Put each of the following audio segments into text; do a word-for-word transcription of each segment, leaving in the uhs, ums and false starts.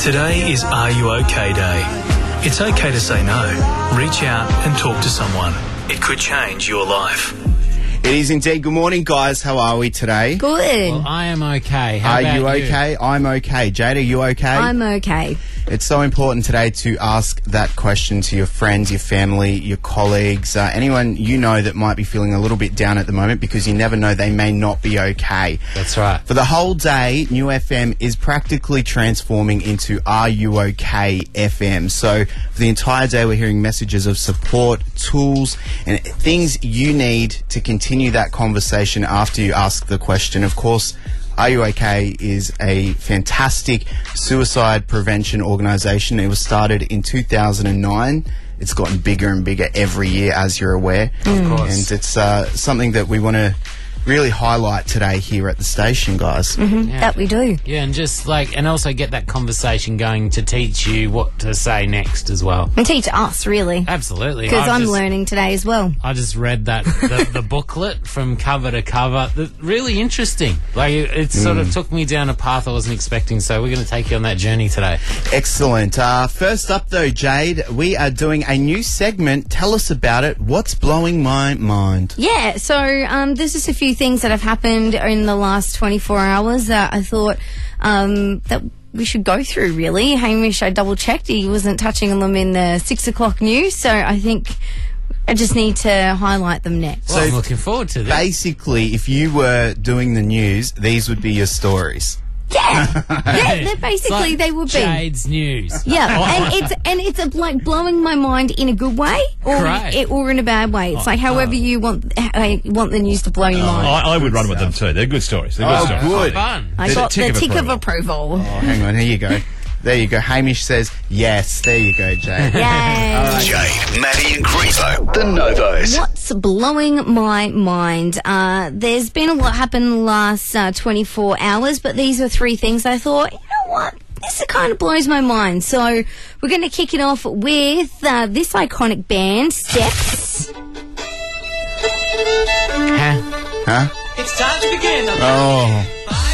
Today is Are You OK Day. It's okay to say no. Reach out and talk to someone. It could change your life. It is indeed. Good morning, guys. How are we today? Good. Well, I am okay. How are about you okay? You? I'm okay. Jade, are you okay? I'm okay. It's so important today to ask that question to your friends, your family, your colleagues, uh, anyone you know that might be feeling a little bit down at the moment, because you never know, they may not be okay. That's right. For the whole day, New F M is practically transforming into Are You OK F M. So for the entire day, we're hearing messages of support, tools, and things you need to continue that conversation after you ask the question. Of course, Are You OK is a fantastic suicide prevention organisation. It was started in two thousand nine. It's gotten bigger and bigger every year, as you're aware. Of course. And it's uh, something that we want to really highlight today here at the station, guys. Mm-hmm. Yeah. That we do. Yeah, and just like, and also get that conversation going to teach you what to say next as well. And teach us, really. Absolutely. Because I've I'm just- learning today as well. I just read that, the, the booklet from cover to cover. The, really interesting. Like, it, it sort of took me down a path I wasn't expecting, so we're going to take you on that journey today. Excellent. Uh, first up, though, Jade, we are doing a new segment. Tell us about it. What's blowing my mind? Yeah, so um, there's just a few things that have happened in the last twenty-four hours that I thought um, that we should go through, really. Hamish, I double-checked. He wasn't touching on them in the six o'clock news, so I think I just need to highlight them next. Well, So I'm looking forward to this. Basically, if you were doing the news, these would be your stories. Yeah, yeah, they're basically, It's like they would be. Jade's News. Yeah, and it's and it's uh, like blowing my mind in a good way, or Great. it, or in a bad way. It's like however you want how you want the news to blow your mind. I, I would run with them too. They're good stories. They're good Oh, stories. good. Fun. I There's a got tick the of tick of approval. approval. Oh, hang on. Here you go. There you go. Hamish says yes. There you go, Jade. Yay! Jade, Maddie and Grievo, the Novos. What's blowing my mind? Uh, there's been a lot happen the last uh, twenty-four hours, but these are three things I thought, you know what? This kind of blows my mind. So we're going to kick it off with uh, this iconic band, Steps. Huh? Huh? It's time to begin. Oh.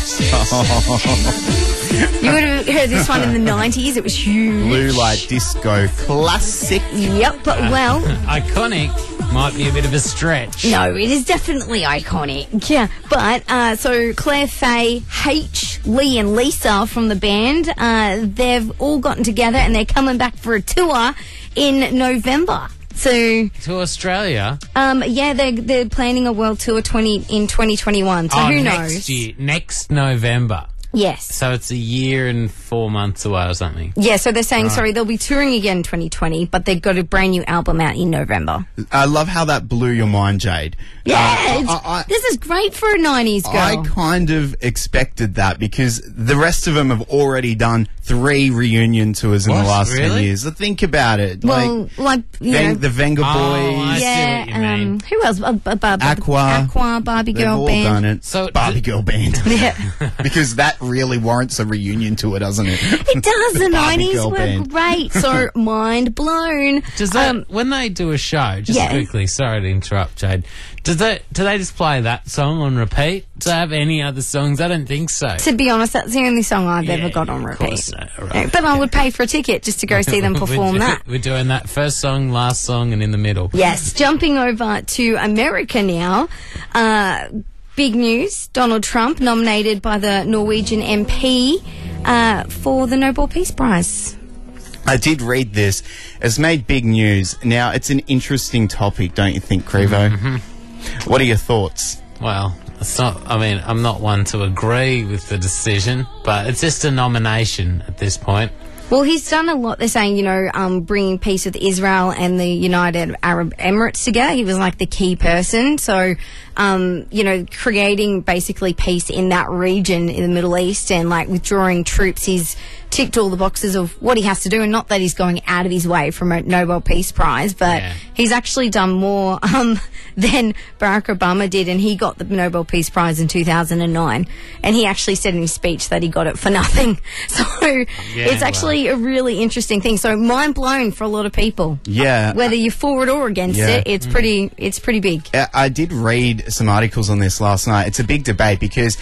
You would have heard this one in the nineties. It was huge. Blue Light Disco classic. Yep, but well, Iconic might be a bit of a stretch. no, it is definitely iconic. Yeah, but uh, so Claire, Faye, H, Lee, and Lisa from the band, uh, they've all gotten together and they're coming back for a tour in November. So, To Australia. um, yeah, they're they're planning a world tour twenty in twenty twenty-one. So oh, who next knows? year. Next November. Yes. So it's a year and four months away or something. Yeah, so they're saying, sorry, they'll be touring again in twenty twenty, but they've got a brand new album out in November. I love how that blew your mind, Jade. Yeah, Uh, it's- I- I- this is great for a nineties girl. I kind of expected that because the rest of them have already done three reunion tours in What? the last ten Really? years. So think about it. well, like, like, you Ven- know, the Venga Oh, I Boys, see yeah, what you mean. um, who else? Uh, uh, uh, Aqua. Aqua, Barbie they've Girl all Band. done it. So Barbie d- Girl Band. Yeah, Because that really warrants a reunion tour, doesn't it? it does. The Barbie nineties Girl were Band. great. So mind blown. Does that, Um, when they do a show, just yeah. quickly, sorry to interrupt, Jade, does they, do they just play that song on repeat? Do they have any other songs? I don't think so. to be honest, that's the only song I've Yeah, ever got on of repeat. course, no, right. Yeah, but I would pay for a ticket just to go see them perform we're, do- that. We're doing that first song, last song, and in the middle. Yes, jumping over to America now. Uh, big news, Donald Trump nominated by the Norwegian M P uh, for the Nobel Peace Prize. I did read this. It's made big news. Now, it's an interesting topic, don't you think, Crevo? Mm-hmm. What are your thoughts? Well, it's not, I mean, I'm not one to agree with the decision, but it's just a nomination at this point. Well, he's done a lot. They're saying, you know, um, bringing peace with Israel and the United Arab Emirates together. He was like the key person. So, um, you know, creating basically peace in that region in the Middle East and like withdrawing troops. He's ticked all the boxes of what he has to do, and not that he's going out of his way from a Nobel Peace Prize, but Yeah. he's actually done more um, than Barack Obama did, and he got the Nobel Peace Prize in two thousand nine, and he actually said in his speech that he got it for nothing. So it's actually a really interesting thing. So mind blown for a lot of people. Yeah. Whether you're for it or against Yeah. it, it's pretty it's pretty big. I I did read some articles on this last night. It's a big debate because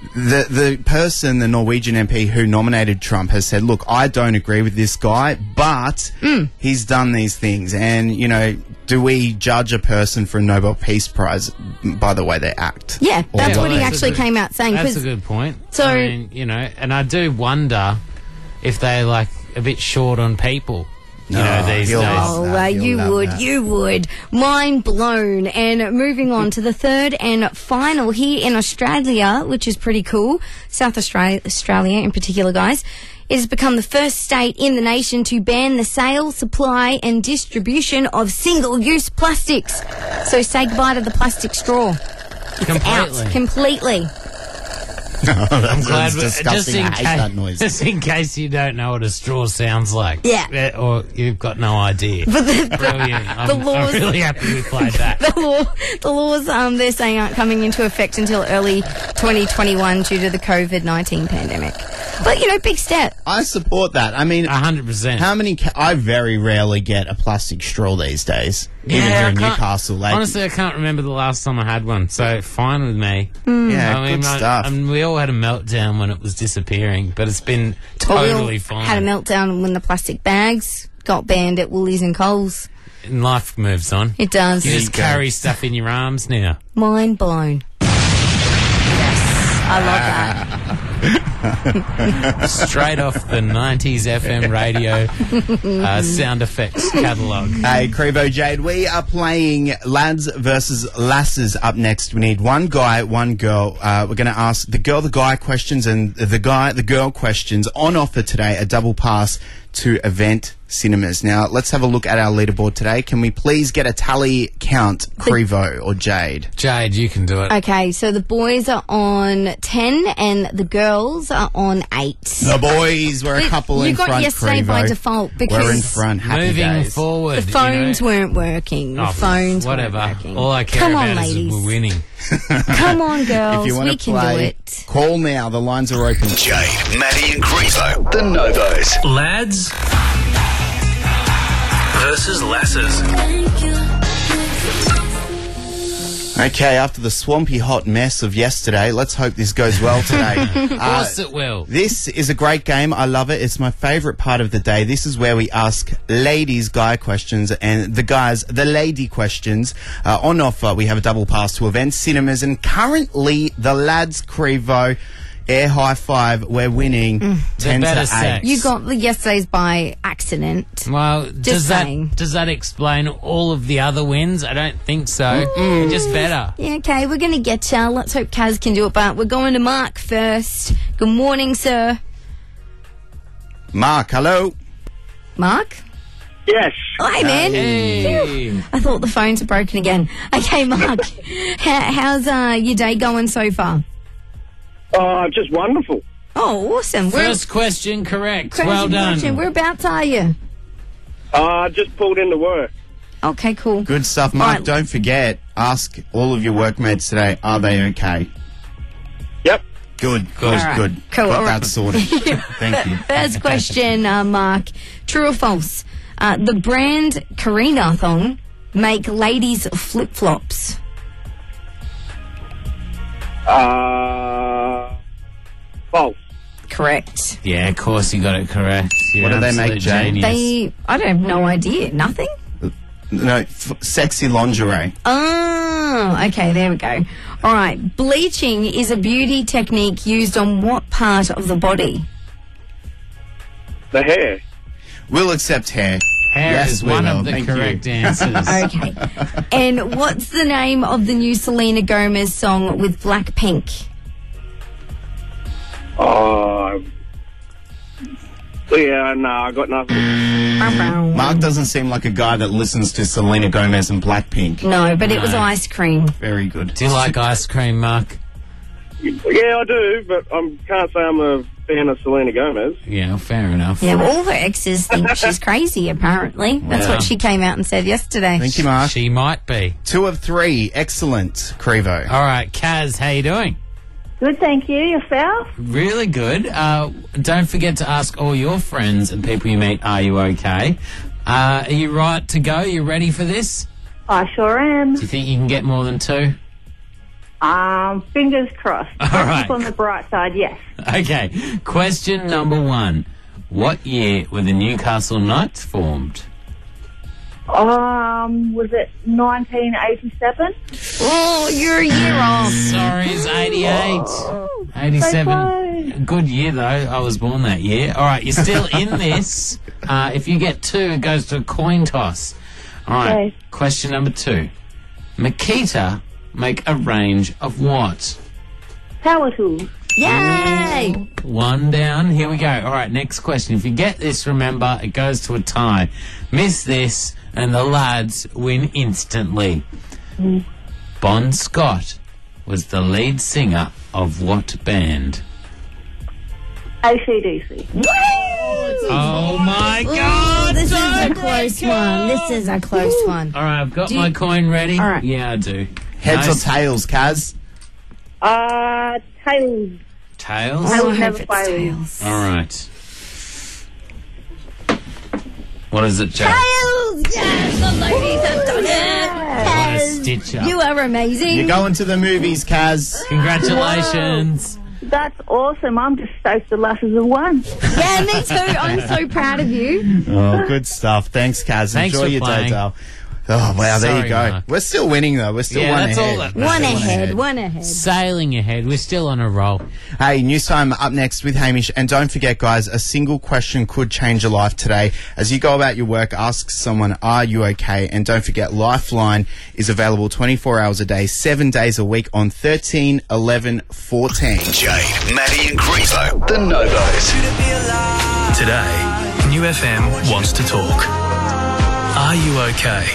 The the person, the Norwegian M P who nominated Trump, has said, look, I don't agree with this guy, but Mm. he's done these things. And, you know, do we judge a person for a Nobel Peace Prize by the way they act? Yeah, Or that's what what he they- actually That's a good- came out saying. That's 'cause- a good point. So- I mean, you know, and I do wonder if they're like a bit short on people. You No, know, these he'll days. love Oh, that. uh, You'll you love would, that. you would. Mind blown. And moving on to the third and final here in Australia, which is pretty cool. South Australia, Australia in particular, guys. It has become the first state in the nation to ban the sale, supply and distribution of single-use plastics. So say goodbye to the plastic straw. Completely. Out completely. I'm Glad we- disgusting. just in I hate case, that noise. Just in case you don't know what a straw sounds like. Yeah. Or you've got no idea. But the, Brilliant. I'm, the laws- I'm really happy we played that. the law, the laws, um, they're saying aren't coming into effect until early twenty twenty-one due to the COVID nineteen pandemic. But, you know, big step. I support that. I mean, A hundred percent. how many... Ca- I very rarely get a plastic straw these days. Even here I in can't- Newcastle. Like, Honestly, I can't remember the last time I had one, so fine with me. yeah, I mean, good I- stuff. I mean, we all had a meltdown when it was disappearing, but it's been But we all totally fine. Had a meltdown when the plastic bags got banned at Woolies and Coles. And life moves on. It does. You just go. carry stuff in your arms now. Mind blown. Yes, I love that. Straight off the nineties F M radio uh, sound effects catalogue. Hey, Crevo Jade, we are playing lads versus lasses up next. We need one guy, one girl. Uh, we're going to ask the girl, the guy questions and the guy, the girl questions. On offer today, a double pass to Event Cinemas. Now, let's have a look at our leaderboard today. Can we please get a tally count, Crevo or Jade? Jade, you can do it. Okay, so the boys are on ten and the girls are on eight. The boys were a couple you in got front, yesterday by Crevo. default because We're in front. Happy Moving days. forward. the phones you know, weren't working. The oh, phones whatever. weren't working. All I care Come about on, is ladies. we're winning. Come on, girls. If you want we to can play, do it. call now. The lines are open. Jade, Maddie and Crezo, the Novos. Lads versus lasses. Okay, after the swampy hot mess of yesterday, let's hope this goes well today. Of Uh, course it will. This is a great game. I love it. It's my favourite part of the day. This is where we ask ladies guy questions and the guys the lady questions. Uh, on offer, we have a double pass to Event Cinemas, and currently the lads Crevo air high five. We're winning ten to better eight. sex. You got the yesterday's by accident. Well, does saying. that does that explain all of the other wins? I don't think so. They're just better. Yeah, okay, we're going to get ya. Let's hope Kaz can do it, but we're going to Mark first. Good morning, sir. Mark, hello. Mark? Yes. Hi, man. Hey. I thought the phones were broken again. Okay, Mark, how, how's uh, your day going so far? Oh, just wonderful. Oh, awesome. First question correct. Crazy Well done. question. Whereabouts are you? Uh, just pulled into work. Okay, cool. Good stuff, Mark. Right. Don't forget, ask all of your workmates today, are they okay? Yep. Good, good, All right. good. Cool, Got all that right. sorted. Thank you. First question, uh, Mark. True or false? Uh, the brand Karina Thong make ladies flip-flops. Uh, false. Correct. Yeah, of course you got it correct. You're What do an they make, absolute Jane? genius. They, I don't have no idea. Nothing? No, f- sexy lingerie. Oh, okay, there we go. All right. Bleaching is a beauty technique used on what part of the body? The hair. We'll accept hair. Hair Yes, is we one will. of the Thank you. correct answers. Okay. And what's the name of the new Selena Gomez song with Blackpink? Oh. Yeah, no, I got nothing. Mark doesn't seem like a guy that listens to Selena Gomez and Blackpink. No, but it was No. ice cream. Very good. Do you like ice cream, Mark? Yeah, I do, but I can't say I'm a fan of Selena Gomez. Yeah, fair enough. Yeah, well, all her exes think she's crazy, apparently. That's Wow. what she came out and said yesterday. Thank you, Mark. She might be. Two of three. Excellent, Crevo. All right, Kaz, how you doing? Good, thank you. Yourself? Really good. Uh, don't forget to ask all your friends and people you meet, are you okay? Uh, are you right to go? You ready for this? I sure am. Do you think you can get more than two? Um, fingers crossed. All right. Keep on the bright side, yes. Okay, question number one. What year were the Newcastle Knights formed? Um, was it nineteen eighty-seven? Oh, you're a year off. Sorry, it's eighty-eight. eighty-seven. So close. Good year, though. I was born that year. All right, you're still in this. Uh, if you get two, it goes to a coin toss. All right, Okay. question number two. Makita make a range of what? Power tools. Yay! One down. Here we go. All right, next question. If you get this, remember, it goes to a tie. Miss this, and the lads win instantly. Bon Scott was the lead singer of what band? A C D C. Oh, my Oh, God! this is a Tiebreaker! close one. This is a close one. All right, I've got Do my you- coin ready. All right. Yeah, I do. Heads Nice. or tails, Kaz? Uh, tails. Tails? I would hope never it's play with. tails. All right. What is it, Joe? Tails! Yes, the ladies have done it. What a Kaz, stitch up. you are amazing. You're going to the movies, Kaz. Congratulations. That's awesome. I'm just stoked the lasses have won. Yeah, me too. I'm so proud of you. Oh, good stuff. Thanks, Kaz. Thanks Enjoy for your playing. day, Dale. Oh, wow, there Sorry, you go. Mark. We're still winning, though. We're still Yeah, one that's ahead. all that We're One still ahead, one ahead. Sailing ahead. We're still on a roll. Hey, news time up next with Hamish. And don't forget, guys, a single question could change your life today. As you go about your work, ask someone, are you okay? And don't forget, Lifeline is available twenty-four hours a day, seven days a week on thirteen eleven fourteen. Jade, Maddie and Griezlo, the Novos. Today, New F M wants to talk. Are you okay?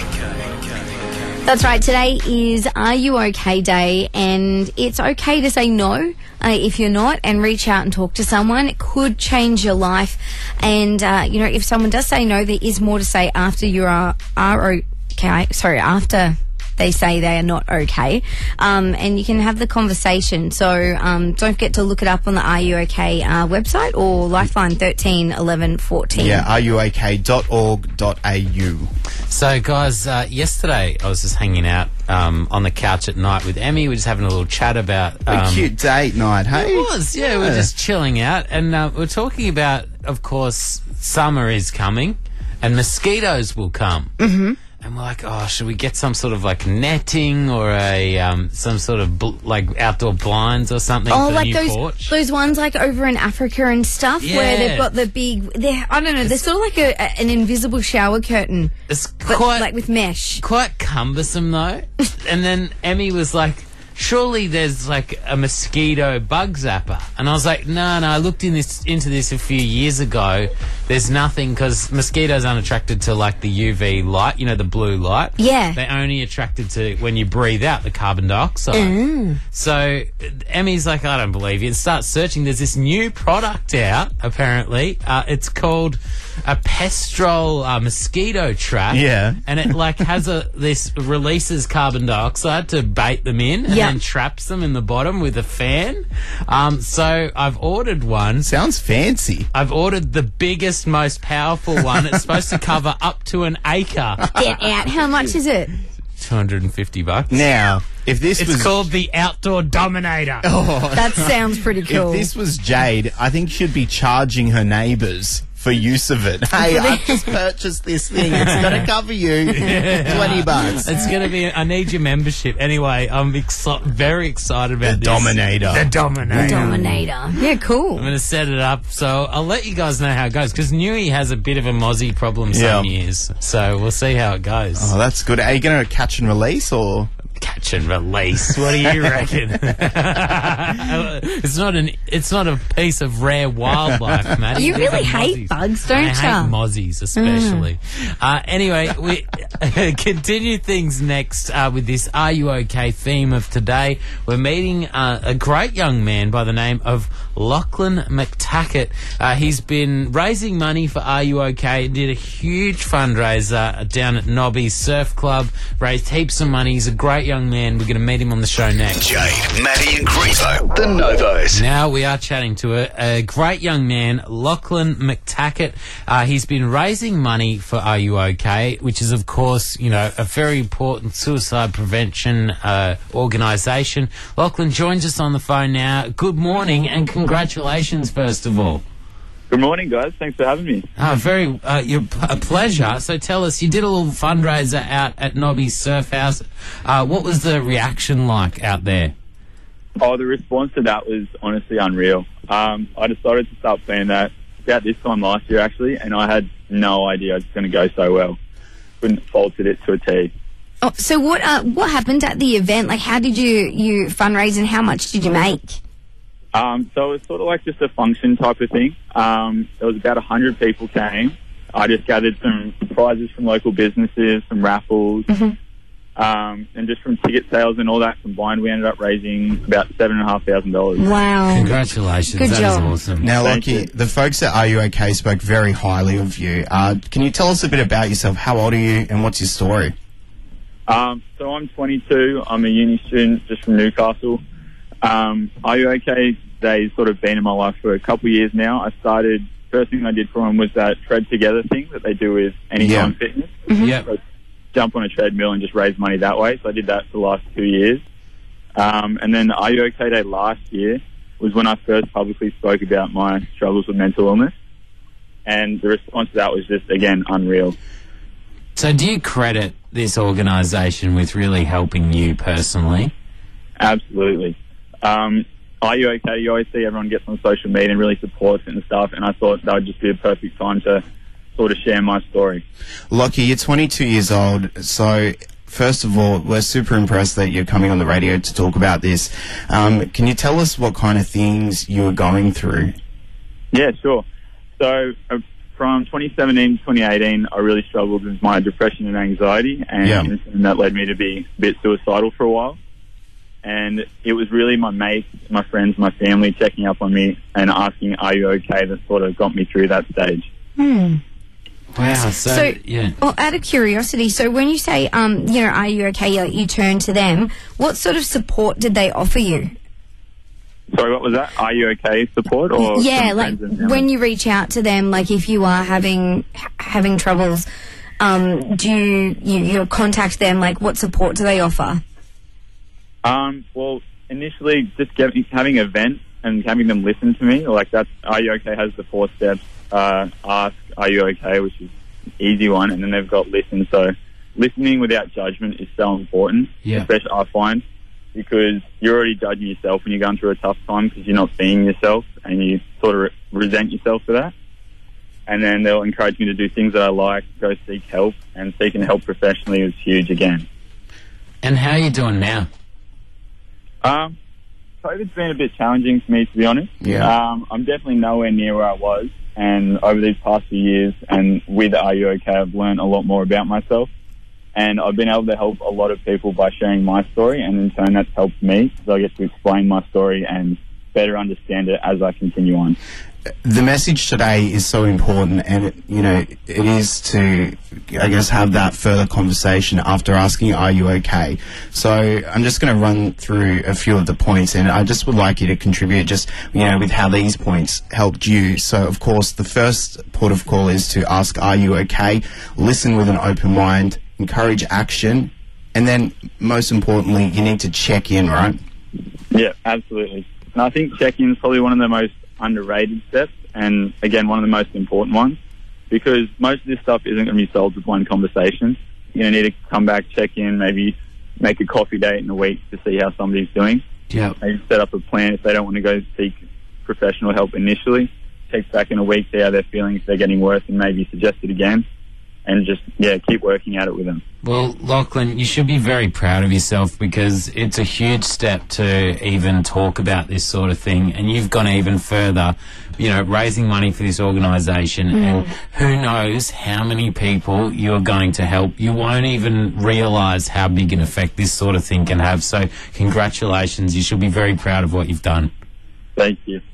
That's right. Today is Are You OK Day, and it's okay to say no uh, if you're not, and reach out and talk to someone. It could change your life. And, uh, you know, if someone does say no, there is more to say after you are, are okay. Sorry, after they say they are not okay. Um, and you can have the conversation. So um, don't forget to look it up on the Are You OK uh, website or Lifeline thirteen eleven fourteen. Yeah, are you okay dot org dot a u. So, guys, uh, yesterday I was just hanging out um, on the couch at night with Emmy. We were just having a little chat about... A Um, cute date night, hey? It was, yeah. We were Yeah. just chilling out. And uh, we we're talking about, of course, summer is coming and mosquitoes will come. Mm-hmm. And we're like, oh, should we get some sort of like netting or a um, some sort of bl- like outdoor blinds or something Oh, for like the new those porch? those ones like over in Africa and stuff where Yeah. they've got the big. They're, I don't know. They're sort of like a, a, an invisible shower curtain, It's but quite like with mesh. quite cumbersome though. And then Emmy was like, surely there's like a mosquito bug zapper. And I was like, no, no, I looked in this into this a few years ago. There's nothing, because mosquitoes aren't attracted to like the U V light, you know, the blue light. Yeah. They're only attracted to when you breathe out the carbon dioxide. Mm. So Emmy's like, I don't believe you. And starts searching. There's this new product out, apparently. Uh, it's called a Pestrol uh, mosquito trap. Yeah. And it like has a, this releases carbon dioxide to bait them in and Yeah. then traps them in the bottom with a fan. Um, so I've ordered one. Sounds fancy. I've ordered the biggest, most powerful one. It's supposed to cover up to an acre. Get out. How much is it? two hundred fifty bucks. Now, if this It's was... called the Outdoor Dominator. That sounds pretty cool. If this was Jade, I think she'd be charging her neighbours for use of it. Hey, I've just purchased this thing. It's going to cover you twenty bucks. It's going to be, I need your membership. Anyway, I'm exci- very excited about The this. Dominator. The Dominator. Dominator. Yeah, cool. I'm going to set it up, so I'll let you guys know how it goes, because Newey has a bit of a mozzie problem some Yeah. years, so we'll see how it goes. Oh, that's good. Are you going to catch and release or... Catch and release. What do you reckon? it's not an. It's not a piece of rare wildlife, Matt. You really hate bugs, don't I ya? hate mozzies, especially. Uh, anyway, we continue things next uh, with this "Are You OK" theme of today. We're meeting uh, a great young man by the name of Lachlan McTackett. Uh, he's been raising money for Are You OK? Did a huge fundraiser down at Nobby's Surf Club. Raised heaps of money. He's a great young young man. We're going to meet him on the show next. Jade, Maddie and Griso, the Novos. Now we are chatting to a, a great young man, Lachlan McTackett. Uh, he's been raising money for Are You OK, which is, of course, you know, a very important suicide prevention uh, organisation. Lachlan joins us on the phone now. Good morning and congratulations, first of all. Good morning, guys. Thanks for having me. Oh, very, uh, you're a pleasure. So tell us, you did a little fundraiser out at Nobby's Surf House. Uh, what was the reaction like out there? Oh, the response to that was honestly unreal. Um, I decided to start playing that about this time last year, actually, and I had no idea it was going to go so well. Couldn't have faulted it to a T. Oh, so what uh, what happened at the event? Like, how did you, you fundraise and how much did you make? Um, so it was sort of like just a function type of thing. Um, there was about one hundred people came. I just gathered some prizes from local businesses, some raffles, mm-hmm. um, and just from ticket sales and all that combined, we ended up raising about seven thousand five hundred dollars. Wow. Congratulations. Good that job. is awesome. Now, Thank Lockie, you. the folks at Are You OK spoke very highly of you. Uh, can you tell us a bit about yourself? How old are you and what's your story? Um, so I'm twenty-two. I'm a uni student just from Newcastle. Um, Are You OK? They've sort of been in my life for a couple of years now. I started, first thing I did for them was that Tread Together thing that they do with Anytime Yeah. Fitness. Yeah. So jump on a treadmill and just raise money that way. So I did that for the last two years. Um, and then Are You OK Day last year was when I first publicly spoke about my struggles with mental illness. And the response to that was just, again, unreal. So do you credit this organisation with really helping you personally? Absolutely. Um, Are You OK? You always see everyone gets on social media and really supports it and stuff, and I thought that would just be a perfect time to sort of share my story. Lockie, you're twenty-two years old, so first of all, we're super impressed that you're coming on the radio to talk about this. Um, can you tell us what kind of things you were going through? Yeah, sure. So uh, from twenty seventeen to twenty eighteen, I really struggled with my depression and anxiety, and, Yeah. and that led me to be a bit suicidal for a while. And it was really my mates, my friends, my family checking up on me and asking, are you okay, that sort of got me through that stage. Hmm. Wow. So, So, yeah. well, out of curiosity, so when you say, um, you know, Are You OK, you, you turn to them, what sort of support did they offer you? Sorry, what was that? Are You OK support? Or Yeah, some like friends and family? when you reach out to them, like if you are having ha- having troubles, um, do you, you you contact them? Like, what support do they offer? Um, well, initially, just getting, having a vent and having them listen to me. Like, that's, Are You OK has the four steps. Uh, ask, are you okay, which is an easy one. And then they've got listen. So listening without judgment is so important, Yeah. especially I find, because you're already judging yourself when you're going through a tough time because you're not seeing yourself and you sort of re- resent yourself for that. And then they'll encourage me to do things that I like, go seek help, and seeking help professionally is huge again. And how are you doing now? Um, COVID's been a bit challenging for me, to be honest. Yeah. Um, I'm definitely nowhere near where I was, and over these past few years, and with Are You OK, I've learned a lot more about myself, and I've been able to help a lot of people by sharing my story, and in turn that's helped me, because I get to explain my story and better understand it as I continue on. The message today is so important, and it, you know, it is to, I guess, have that further conversation after asking, are you okay? So I'm just going to run through a few of the points, and I just would like you to contribute just, you know, with how these points helped you. So, of course, the first port of call is to ask, are you okay? Listen with an open mind, encourage action, and then, most importantly, you need to check in, right? Yeah, absolutely. And I think check-in is probably one of the most underrated steps, and again one of the most important ones, because most of this stuff isn't going to be solved with one conversation. You're going to need to come back, check in, maybe make a coffee date in a week to see how somebody's doing. Yeah. Maybe set up a plan if they don't want to go seek professional help initially. Check back in a week, see how they're feeling, if they're getting worse, and maybe suggest it again. And just, yeah, keep working at it with them. Well, Lachlan, you should be very proud of yourself, because it's a huge step to even talk about this sort of thing, and you've gone even further, you know, raising money for this organisation, and who knows how many people you're going to help. You won't even realise how big an effect this sort of thing can have. So congratulations, you should be very proud of what you've done. Thank you.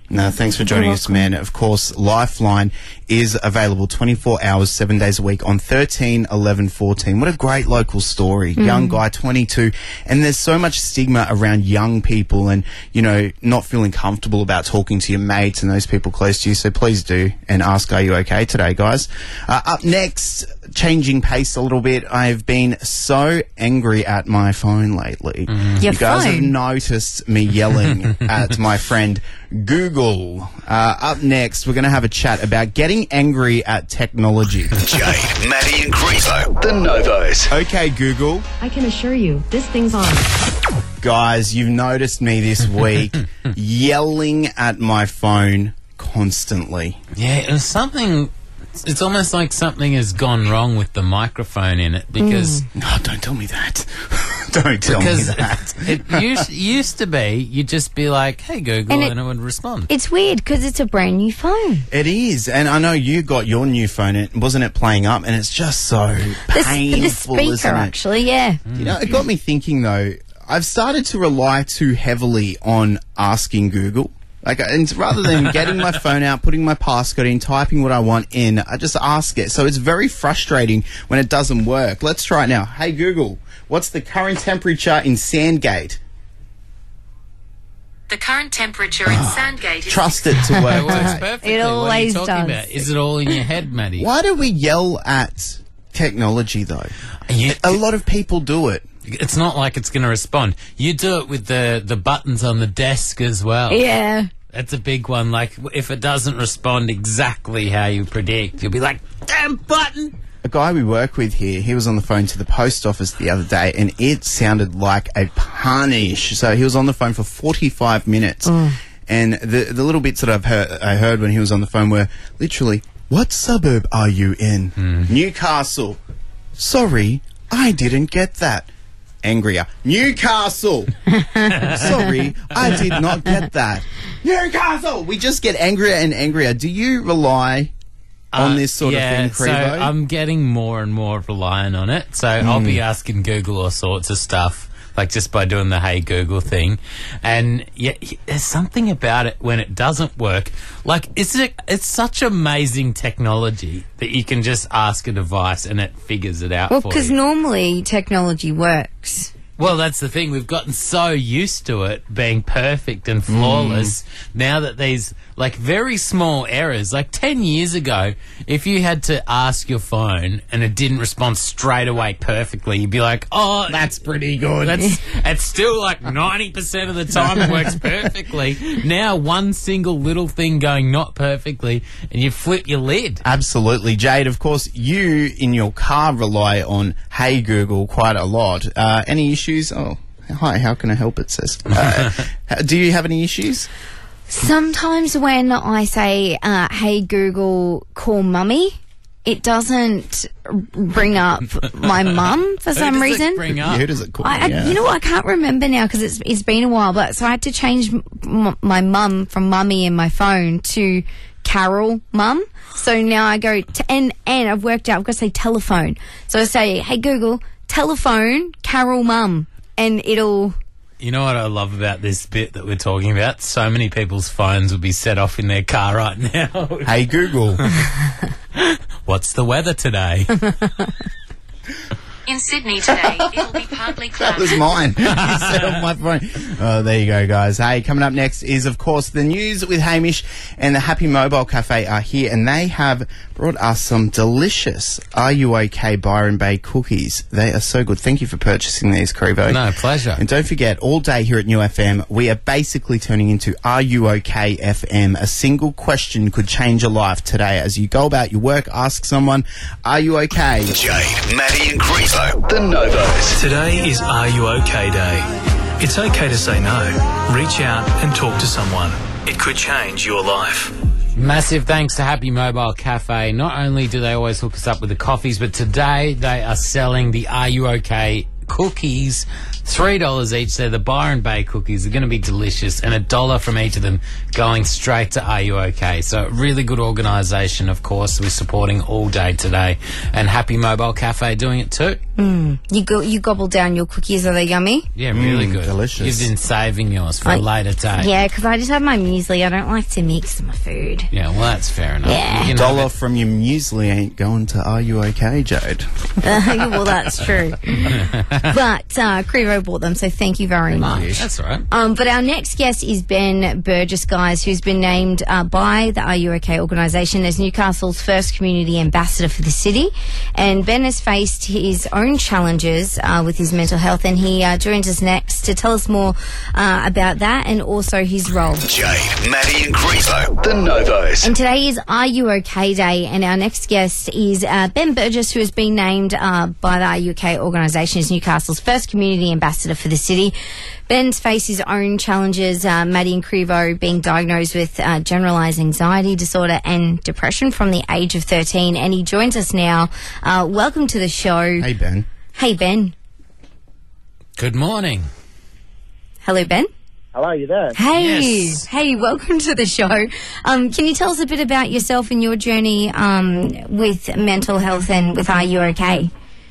No, thanks for joining us, man. Of course, Lifeline is available twenty-four hours, seven days a week on thirteen eleven fourteen. What a great local story. Mm. Young guy, twenty-two. And there's so much stigma around young people and, you know, not feeling comfortable about talking to your mates and those people close to you. So please do and ask, are you okay today, guys? Uh, up next, changing pace a little bit. I've been so angry at my phone lately. Your You guys have phone? noticed me yelling at my friend Google. Uh, up next, we're going to have a chat about getting angry at technology. Jade, Maddie and Crezo, the Novos. Okay, Google. I can assure you, this thing's on. Guys, you've noticed me this week yelling at my phone constantly. Yeah, it was something. It's almost like something has gone wrong with the microphone in it because. Oh, don't tell me that. Don't tell because me that. it used, used to be you'd just be like, "Hey Google," And and it- it, would respond. It's weird because it's a brand new phone. It is, and I know you got your new phone. It wasn't it playing up, and it's just so The, s- painful. the speaker, isn't it? actually, yeah. You know, it got me thinking though. I've started to rely too heavily on asking Google. Like, and rather than getting my phone out, putting my passcode in, typing what I want in, I just ask it. So it's very frustrating when it doesn't work. Let's try it now. Hey Google, what's the current temperature in Sandgate? The current temperature in Sandgate is Trust it to It work. works today. perfectly. It what are you always talking does. about? Is it all in your head, Maddie? Why do we yell at technology though? You- A lot of people do it. It's not like it's going to respond. You do it with the, the buttons on the desk as well. Yeah. That's a big one. Like, if it doesn't respond exactly how you predict, you'll be like, damn button! A guy we work with here, he was on the phone to the post office the other day and it sounded like a punish. So he was on the phone for forty-five minutes. And the the little bits that I've heard, I heard when he was on the phone were literally, what suburb are you in? Newcastle. Sorry, I didn't get that. Angrier. Newcastle. Sorry, I did not get that. Newcastle. We just get angrier and angrier. Do you rely on Uh, this sort yeah, of thing, Crevo? so I'm getting more and more reliant on it. So I'll be Hmm. asking Google all sorts of stuff, like just by doing the Hey Google thing. And yeah, y- there's something about it when it doesn't work. Like, it's it, it's such amazing technology that you can just ask a device and it figures it out Well, for because you. normally technology works. Well, that's the thing. We've gotten so used to it being perfect and flawless now that these, like, very small errors, like ten years ago, if you had to ask your phone and it didn't respond straight away perfectly, you'd be like, oh, That's pretty good. that's, it's still like ninety percent of the time it works perfectly. Now, one single little thing going not perfectly and you flip your lid. Absolutely. Jade, of course, you in your car rely on Hey Google quite a lot. Uh, any issues? Oh, hi, how can I help, it says. Uh, do you have any issues? Sometimes when I say, uh, hey Google, call mummy, it doesn't bring up my mum for some Who does it reason. bring up? Who does it call? I, I, yeah. You know what? I can't remember now because it's it's been a while. But so I had to change m- m- my mum from mummy in my phone to Carol mum. So now I go to, and and I've worked out. I've got to say telephone. So I say, hey Google, telephone Carol mum, and it'll. You know what I love about this bit that we're talking about? So many people's phones will be set off in their car right now. Hey Google. What's the weather today? in Sydney today. It'll be partly That cloudy. was mine. You said on my phone. Oh, there you go, guys. Hey, coming up next is, of course, the news with Hamish, and the Happy Mobile Cafe are here, and they have brought us some delicious Are You OK Byron Bay cookies. They are so good. Thank you for purchasing these, Crevo. No, pleasure. And don't forget, all day here at New F M, we are basically turning into Are You OK F M. A single question could change your life today. As you go about your work, ask someone, Are you OK? Jade, Maddie and Crezo, the Novos. Today is Are You OK Day. It's okay to say no. Reach out and talk to someone. It could change your life. Massive thanks to Happy Mobile Cafe. Not only do they always hook us up with the coffees, but today they are selling the Are You OK cookies, three dollars each. They're the Byron Bay cookies. They're going to be delicious, and a dollar from each of them going straight to Are You OK? So really good organisation, of course. We're supporting all day today, and Happy Mobile Cafe doing it too. Mm. You go, you gobble down your cookies. Are they yummy? Yeah, really Mm, good. delicious. You've been saving yours for I- a later day. Yeah, because I just have my muesli. I don't like to mix my food. Yeah, well, that's fair enough. Yeah. You can have Dollar it. from your muesli ain't going to Are You OK, Jade? Well, that's true. But uh, Crevo bought them, so thank you very much. That's all right. Um, but our next guest is Ben Burgess, guys, who's been named uh, by the Are You OK organisation as Newcastle's first community ambassador for the city. And Ben has faced his own challenges uh, with his mental health, and he uh, joins us next to tell us more uh, about that and also his role. Jade, Maddie and Griezlo, the Novos. And today is Are You OK Day, and our next guest is uh, Ben Burgess, who has been named uh, by the Are You OK organisation as Newcastle's first community ambassador for the city. Ben's faced his own challenges, uh, Maddie and Crevo being diagnosed with uh, generalised anxiety disorder and depression from the age of thirteen, and he joins us now. Uh, welcome to the show. Hey, Ben. Hey, Ben. Good morning. Hello, Ben. Hello, you there? Hey, Yes. hey, welcome to the show. Um, can you tell us a bit about yourself and your journey um, with mental health and with Are You OK?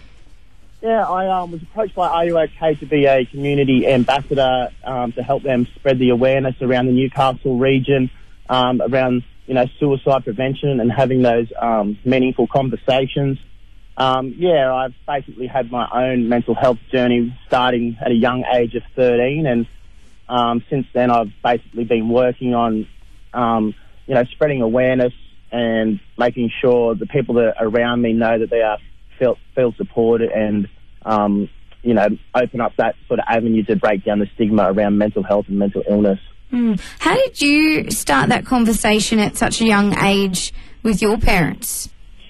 Yeah, I um, was approached by Are You OK to be a community ambassador um, to help them spread the awareness around the Newcastle region, um, around you know suicide prevention and having those um, meaningful conversations. Um, yeah, I've basically had my own mental health journey starting at a young age of thirteen, and um, since then I've basically been working on um, you know spreading awareness and making sure the people that are around me know that they are feel feel supported and um, you know open up that sort of avenue to break down the stigma around mental health and mental illness. Mm. How did you start that conversation at such a young age with your parents?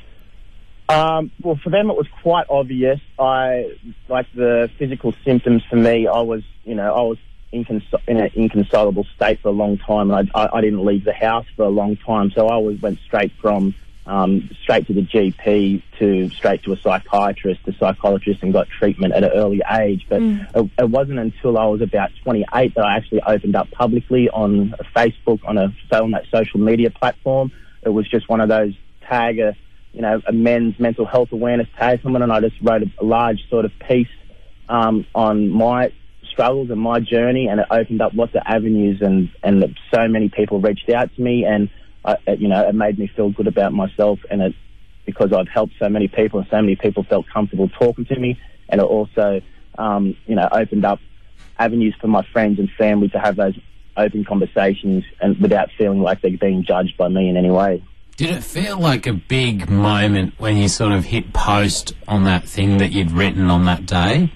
Um, well, for them it was quite obvious. I like the physical symptoms for me. I was you know I was incons- in an inconsolable state for a long time, and I, I, I didn't leave the house for a long time. So I was went straight from Um, straight to the G P to straight to a psychiatrist, a psychologist, and got treatment at an early age. But Mm. it, it wasn't until I was about twenty-eight that I actually opened up publicly on Facebook, on a on that social media platform. It was just one of those tag, a, you know, a men's mental health awareness tag someone, and I just wrote a, a large sort of piece um, on my struggles and my journey, and it opened up lots of avenues, and and so many people reached out to me, and I, it, you know, it made me feel good about myself, and it because I've helped so many people, and so many people felt comfortable talking to me, and it also, um, you know, opened up avenues for my friends and family to have those open conversations, and without feeling like they're being judged by me in any way. Did it feel like a big moment when you sort of hit post on that thing that you'd written on that day?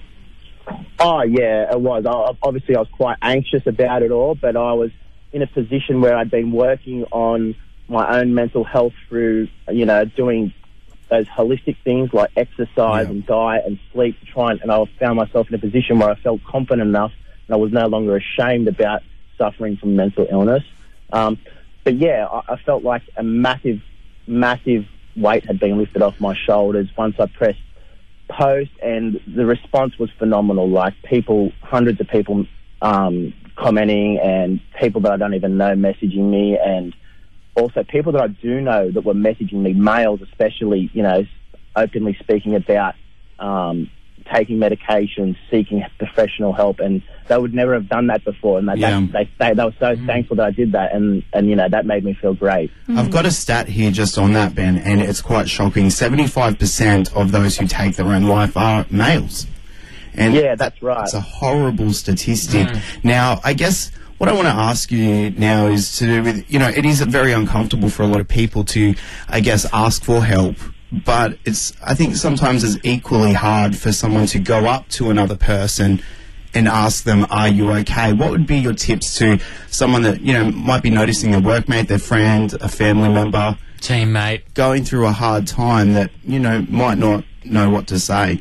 Oh yeah, it was. I, obviously, I was quite anxious about it all, but I was in a position where I'd been working on my own mental health through, you know, doing those holistic things like exercise Yeah. and diet and sleep to try and, and I found myself in a position where I felt confident enough and I was no longer ashamed about suffering from mental illness. Um, but yeah, I, I felt like a massive, massive weight had been lifted off my shoulders once I pressed post, and the response was phenomenal. Like people, hundreds of people um, commenting, and people that I don't even know messaging me, and also people that I do know that were messaging me, males especially, you know, openly speaking about um, taking medications, seeking professional help, and they would never have done that before, and they, Yeah. they, they, they were so mm. thankful that I did that, and, and, you know, that made me feel great. I've got a stat here just on that, Ben, and it's quite shocking. seventy-five percent of those who take their own life are males. And yeah, that's right. It's a horrible statistic. Mm. Now, I guess what I want to ask you now is to do with, you know, it is very uncomfortable for a lot of people to, I guess, ask for help. But it's, I think sometimes it's equally hard for someone to go up to another person and ask them, are you okay? What would be your tips to someone that, you know, might be noticing a workmate, their friend, a family member, teammate, going through a hard time that, you know, might not know what to say?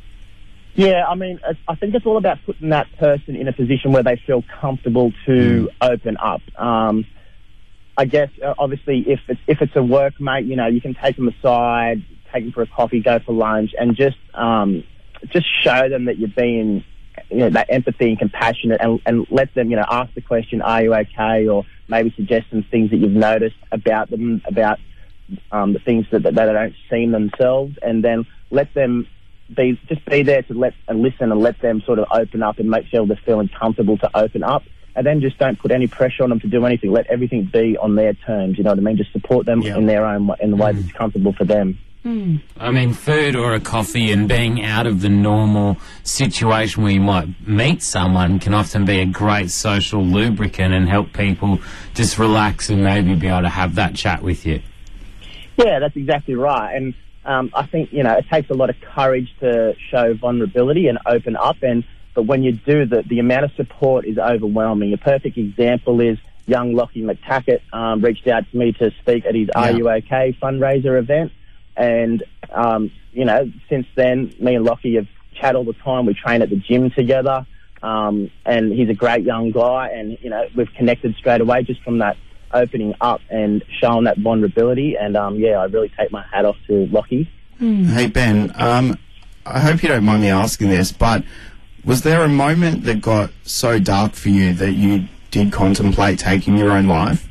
Yeah, I mean, it's, I think it's all about putting that person in a position where they feel comfortable to mm. open up. Um, I guess, uh, obviously, if it's, if it's a workmate, you know, you can take them aside, take them for a coffee, go for lunch, and just, um, just show them that you're being, you know, that empathy and compassionate, and, and let them, you know, ask the question, are you okay? Or maybe suggest some things that you've noticed about them, about um, the things that, that they don't see themselves, and then let them be, just be there to let and listen and let them sort of open up and make sure they're feeling comfortable to open up. And then just don't put any pressure on them to do anything. Let everything be on their terms, you know what I mean? Just support them Yep. in their own way, in the way that's comfortable for them. I mean, food or a coffee and being out of the normal situation where you might meet someone can often be a great social lubricant and help people just relax and maybe be able to have that chat with you. Yeah, that's exactly right. And um, I think, you know, it takes a lot of courage to show vulnerability and open up. And but when you do, the, the amount of support is overwhelming. A perfect example is young Lockie McTackett um, reached out to me to speak at his Yeah. Are You OK fundraiser event. And, um, you know, since then, me and Lockie have chat all the time. We train at the gym together. Um, and he's a great young guy. And, you know, we've connected straight away just from that opening up and showing that vulnerability. And, um, yeah, I really take my hat off to Lockie. Hey, Ben, um, I hope you don't mind me asking this, but was there a moment that got so dark for you that you did contemplate taking your own life?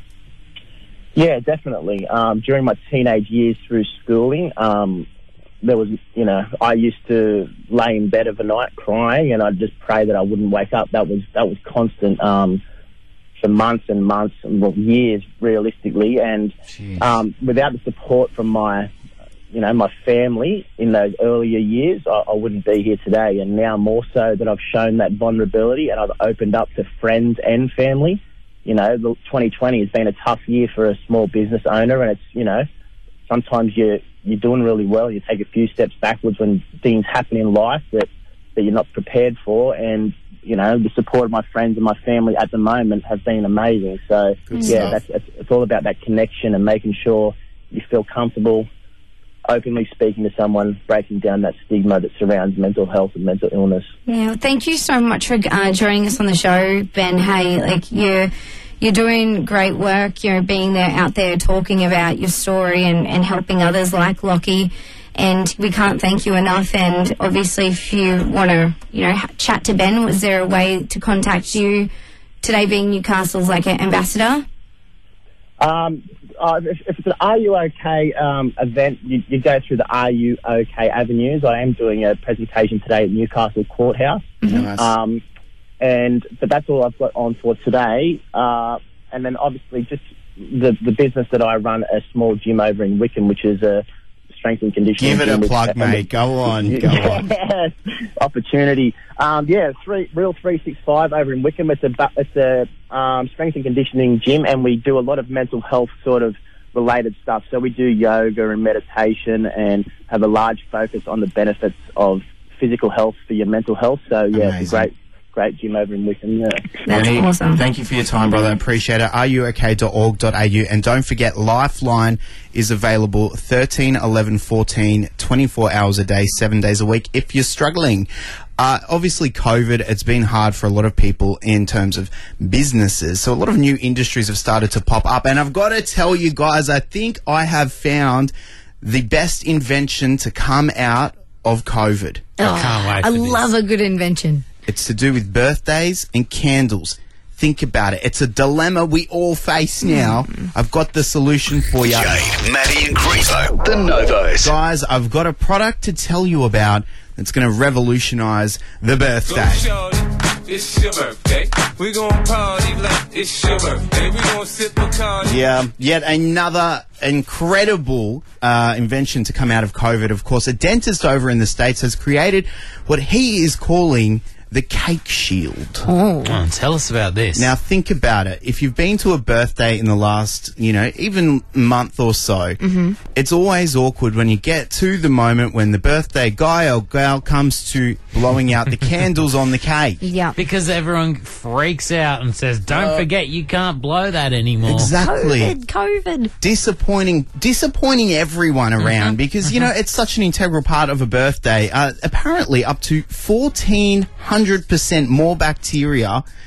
Yeah, definitely. Um, during my teenage years through schooling, um, there was, you know, I used to lay in bed overnight crying, and I'd just pray that I wouldn't wake up. That was that was constant um, for months and months, well, years realistically. And um, without the support from my, you know, my family in those earlier years, I, I wouldn't be here today. And now more so that I've shown that vulnerability and I've opened up to friends and family. You know, the twenty twenty has been a tough year for a small business owner, and it's, you know, sometimes you're, you're doing really well. You take a few steps backwards when things happen in life that, that you're not prepared for. And, you know, the support of my friends and my family at the moment has been amazing. So, Good yeah, stuff. that's, it's, it's all about that connection and making sure you feel comfortable openly speaking to someone, breaking down that stigma that surrounds mental health and mental illness. Yeah, well, thank you so much for uh, joining us on the show, Ben. Hey, like you're you're doing great work. You're being there, out there, talking about your story and, and helping others like Lockie. And we can't thank you enough. And obviously, if you want to, you know, ha- chat to Ben, was there a way to contact you today, being Newcastle's like an ambassador? Um, uh, if, if it's an Are You OK um, event, you, you go through the Are You OK avenues. I am doing a presentation today at Newcastle Courthouse. Nice. Um, and but that's all I've got on for today. Uh, and then obviously just the the business that I run, a small gym over in Wickham, which is a strength and conditioning. Give it a gym with- plug, mate. Go on, go on. Yes, opportunity. Um, yeah, three real three six five over in Wickham. It's a bu- it's a um, strength and conditioning gym, and we do a lot of mental health sort of related stuff. So we do yoga and meditation, and have a large focus on the benefits of physical health for your mental health. So yeah, Amazing. it's a great great gym over in Wickham. Yeah. That's Benny, awesome. Thank you for your time, brother. I appreciate it. are you okay dot org dot a u. And don't forget, Lifeline is available thirteen, eleven, fourteen, twenty-four hours a day, seven days a week if you're struggling. Uh, obviously, COVID, it's been hard for a lot of people in terms of businesses. So a lot of new industries have started to pop up. And I've got to tell you guys, I think I have found the best invention to come out of COVID. I can't wait I for this. love a good invention. It's to do with birthdays and candles. Think about it. It's a dilemma we all face now. I've got the solution for you. Jade, Maddie and Griezlo, the Novos. Guys, I've got a product to tell you about that's going to revolutionise the birthday. It's your birthday. We gon' party like it's your birthday. We gon' sip a card. Yeah, yet another incredible uh, invention to come out of COVID. Of course, a dentist over in the States has created what he is calling the cake shield. Oh, tell us about this. Now, think about it. If you've been to a birthday in the last, you know, even month or so, it's always awkward when you get to the moment when the birthday guy or gal comes to blowing out the candles on the cake. Yeah. Because everyone freaks out and says, don't forget, you can't blow that anymore. Exactly. COVID, COVID. Disappointing, disappointing everyone around because, you know, it's such an integral part of a birthday. Uh, apparently, up to fourteen hundred percent more bacteria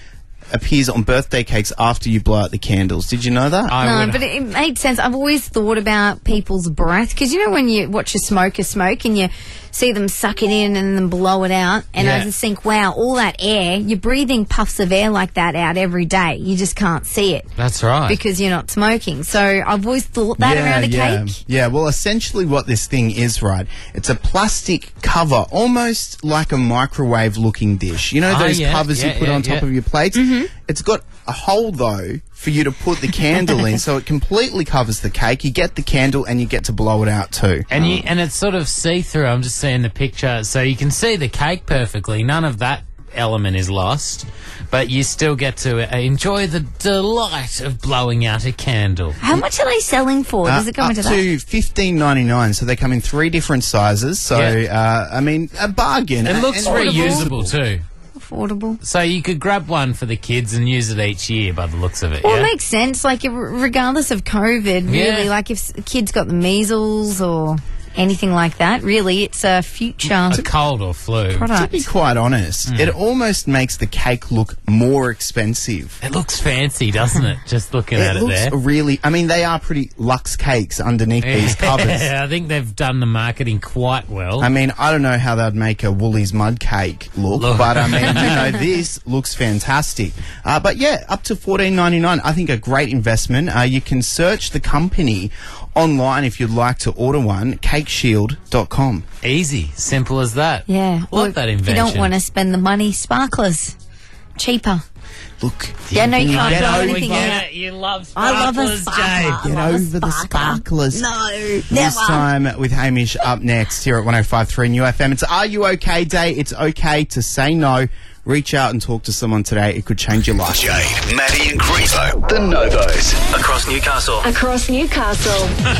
appears on birthday cakes after you blow out the candles. Did you know that? No, but it, it made sense. I've always thought about people's breath because you know when you watch a smoker smoke and you see them suck it in and then blow it out, and Yeah. I just think, wow, all that air, you're breathing puffs of air like that out every day. You just can't see it That's right. because you're not smoking. So I've always thought that around a yeah. cake. Yeah, well, essentially what this thing is, right, it's a plastic cover, almost like a microwave-looking dish. You know Ah, those yeah, covers yeah, you put yeah, on top yeah. of your plates? Mm-hmm. It's got a hole, though, for you to put the candle in, so it completely covers the cake. You get the candle and you get to blow it out, too. And you, and it's sort of see-through. I'm just seeing the picture, so you can see the cake perfectly. None of that element is lost, but you still get to uh, enjoy the delight of blowing out a candle. How much are they selling for? Does Uh, it go up into that? to fifteen ninety-nine, so they come in three different sizes. So, Yeah. uh, I mean, a bargain. It looks And- reusable too. Affordable. So you could grab one for the kids and use it each year by the looks of it, Well, yeah? it makes sense. Like, r- regardless of COVID, Yeah. really, like if s- kids got the measles or anything like that, really, it's a future a cold or flu. To product. be quite honest, Mm. it almost makes the cake look more expensive. It looks fancy, doesn't it? Just looking at It it looks there. really, I mean, they are pretty luxe cakes underneath these covers. Yeah, I think they've done the marketing quite well. I mean, I don't know how they'd make a Woolies mud cake look, Look. but I mean, you know, this looks fantastic. Uh, but yeah, up to fourteen ninety-nine. I think a great investment. Uh, you can search the company online if you'd like to order one, cake shield dot com. Easy, simple as that. Yeah. Love Or that if invention. you don't want to spend the money, sparklers. Cheaper. Look, Yeah, no, you you can't get blow over anything it. out. You love I love a sparklers, sparkler. Jade. I Get love a over the sparkler. sparklers. No, This never. time with Hamish up next here at one oh five three New F M. It's Are You OK Day. It's okay to say no. Reach out and talk to someone today. It could change your life. Jade, Maddie and Grizo, the Novos. Across Newcastle. Across Newcastle.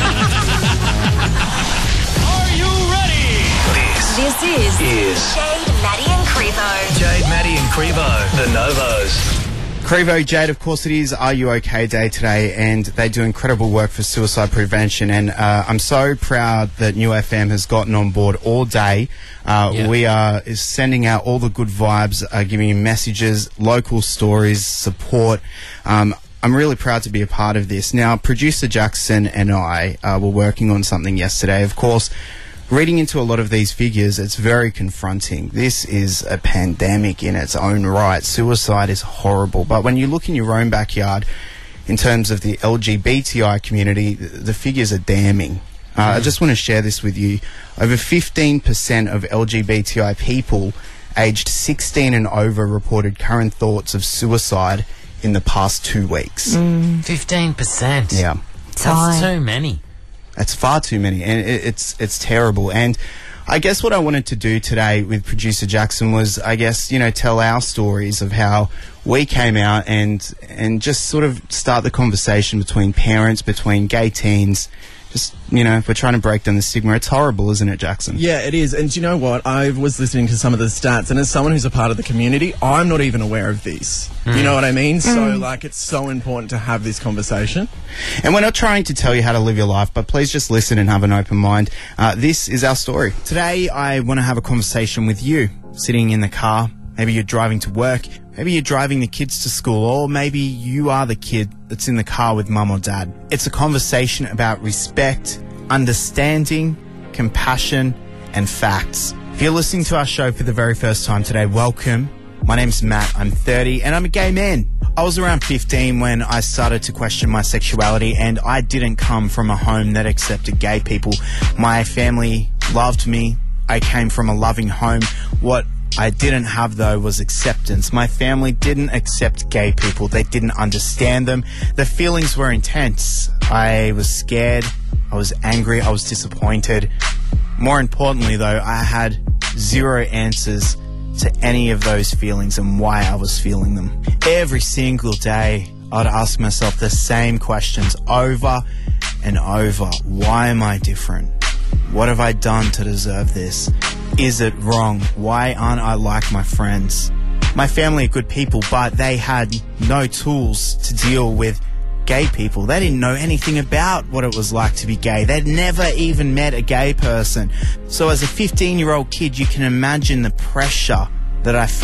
Are you ready? This This is is Jade, Maddie and Crevo. Jade, Maddie and Crevo, the Novos. Crevo, Jade, of course it is Are You OK Day today, and they do incredible work for suicide prevention, and uh, I'm so proud that New F M has gotten on board all day. Uh, Yeah. We are is sending out all the good vibes, uh, giving you messages, local stories, support. Um, I'm really proud to be a part of this. Now, producer Jackson and I uh, were working on something yesterday. Of course, reading into a lot of these figures, it's very confronting. This is a pandemic in its own right. Suicide is horrible. But when you look in your own backyard, in terms of the L G B T I community, th- the figures are damning. Uh, I just want to share this with you. Over fifteen percent of L G B T I people aged sixteen and over reported current thoughts of suicide in the past two weeks. Fifteen percent. Yeah. That's high. too many. It's far too many, and it, it's it's terrible. And I guess what I wanted to do today with producer Jackson was, I guess, you know, tell our stories of how we came out and and just sort of start the conversation between parents, between gay teens. Just, you know, we're trying to break down the stigma. It's horrible, isn't it, Jackson? Yeah, it is. And do you know what? I was listening to some of the stats, and as someone who's a part of the community, I'm not even aware of these. You know what I mean? So, like, it's so important to have this conversation. And we're not trying to tell you how to live your life, but please just listen and have an open mind. Uh, this is our story. Today, I want to have a conversation with you, sitting in the car. Maybe you're driving to work. Maybe you're driving the kids to school, or maybe you are the kid that's in the car with mum or dad. It's a conversation about respect, understanding, compassion, and facts. If you're listening to our show for the very first time today, welcome. My name's Matt, I'm thirty, and I'm a gay man. I was around fifteen when I started to question my sexuality, and I didn't come from a home that accepted gay people. My family loved me. I came from a loving home. What I didn't have, though, was acceptance. My family didn't accept gay people. They didn't understand them. The feelings were intense. I was scared. I was angry. I was disappointed. More importantly, though, I had zero answers to any of those feelings and why I was feeling them. Every single day, I'd ask myself the same questions over and over. Why am I different? What have I done to deserve this? Is it wrong? Why aren't I like my friends? My family are good people, but they had no tools to deal with gay people. They didn't know anything about what it was like to be gay. They'd never even met a gay person. So as a fifteen-year-old kid, you can imagine the pressure that I felt.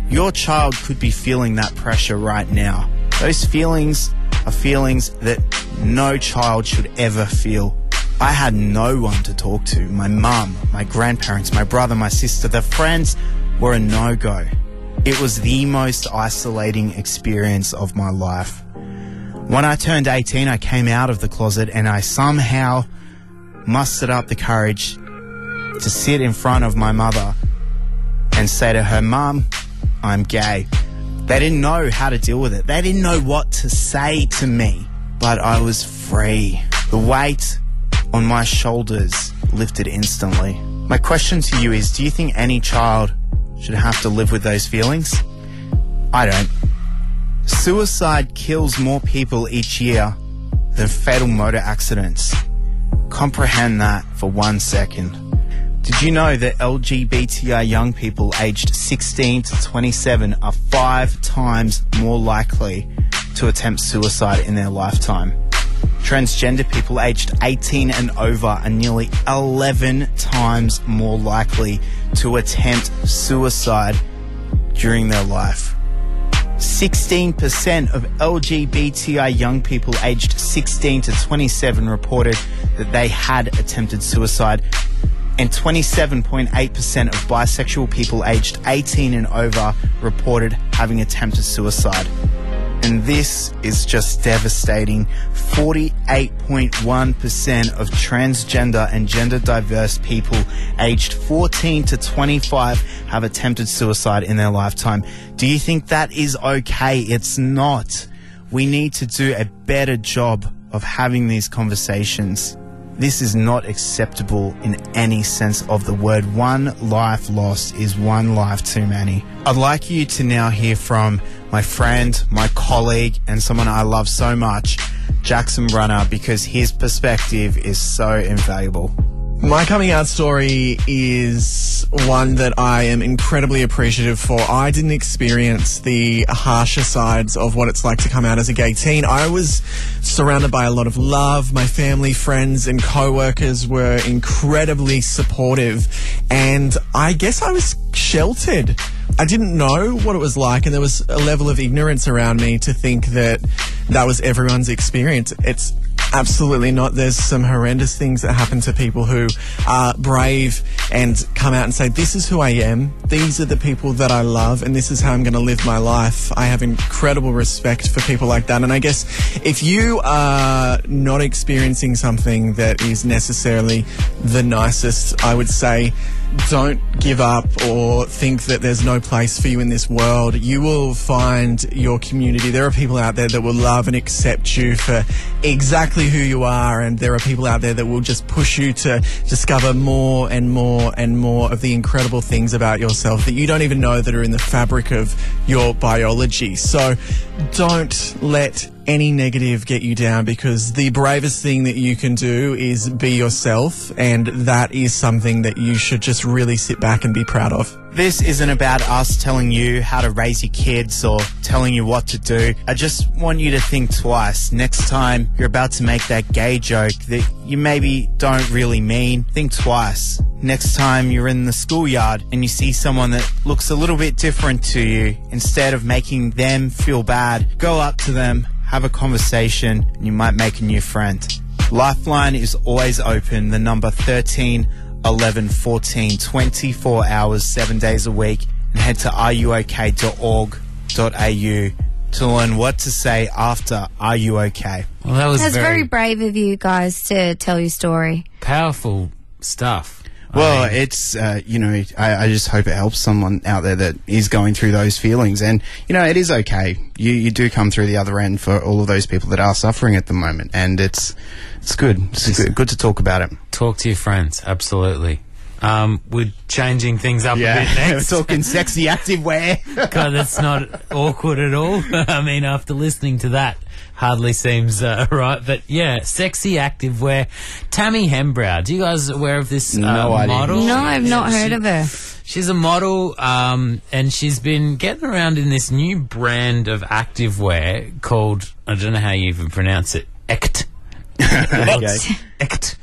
Your child could be feeling that pressure right now. Those feelings are feelings that no child should ever feel. I had no one to talk to. My mum, my grandparents, my brother, my sister, the friends were a no-go. It was the most isolating experience of my life. When I turned eighteen, I came out of the closet and I somehow mustered up the courage to sit in front of my mother and say to her, "Mum, I'm gay." They didn't know how to deal with it. They didn't know what to say to me, but I was free. The weight on my shoulders lifted instantly. My question to you is, do you think any child should have to live with those feelings? I don't. Suicide kills more people each year than fatal motor accidents. Comprehend that for one second. Did you know that L G B T I young people aged sixteen to twenty-seven are five times more likely to attempt suicide in their lifetime? Transgender people aged eighteen and over are nearly eleven times more likely to attempt suicide during their life. sixteen percent of L G B T I young people aged sixteen to twenty-seven reported that they had attempted suicide, and twenty-seven point eight percent of bisexual people aged eighteen and over reported having attempted suicide. And this is just devastating. forty-eight point one percent of transgender and gender diverse people aged fourteen to twenty-five have attempted suicide in their lifetime. Do you think that is okay? It's not. We need to do a better job of having these conversations. This is not acceptable in any sense of the word. One life lost is one life too many. I'd like you to now hear from my friend, my colleague, and someone I love so much, Jackson Brunner, because his perspective is so invaluable. My coming out story is one that I am incredibly appreciative for. I didn't experience the harsher sides of what it's like to come out as a gay teen. I was surrounded by a lot of love. My family, friends, and co-workers were incredibly supportive, and I guess I was sheltered. I didn't know what it was like, and there was a level of ignorance around me to think that that was everyone's experience. It's absolutely not. There's some horrendous things that happen to people who are brave and come out and say, this is who I am, these are the people that I love, and this is how I'm going to live my life. I have incredible respect for people like that. And I guess if you are not experiencing something that is necessarily the nicest, I would say don't give up or think that there's no place for you in this world. You will find your community. There are people out there that will love and accept you for exactly who you are, and there are people out there that will just push you to discover more and more and more of the incredible things about yourself that you don't even know that are in the fabric of your biology. So don't let any negative get you down, because the bravest thing that you can do is be yourself, and that is something that you should just really sit back and be proud of. This isn't about us telling you how to raise your kids or telling you what to do. I just want you to think twice. Next time you're about to make that gay joke that you maybe don't really mean, think twice. Next time you're in the schoolyard and you see someone that looks a little bit different to you, instead of making them feel bad, go up to them, have a conversation, and you might make a new friend. Lifeline is always open. The number thirteen eleven fourteen, twenty-four hours, seven days a week, and head to r u o k dot org dot a u to learn what to say after Are You Okay? Well, that was That's very, very brave of you guys to tell your story. powerful stuff. Well, I mean, it's, uh, you know, I, I just hope it helps someone out there that is going through those feelings. And, you know, it is okay. You you do come through the other end for all of those people that are suffering at the moment. And it's it's good. It's good, good to talk about it. talk to your friends, absolutely. Um, we're changing things up Yeah, a bit next. we're talking sexy activewear. God, that's not awkward at all. I mean, after listening to that, hardly seems uh, right. But yeah, sexy activewear. Tammy Hembrow, do you guys aware of this uh, No idea. model? No, I've not She- heard of her. She's a model, um, and she's been getting around in this new brand of activewear called, I don't know how you even pronounce it, Ect. Okay. Ect.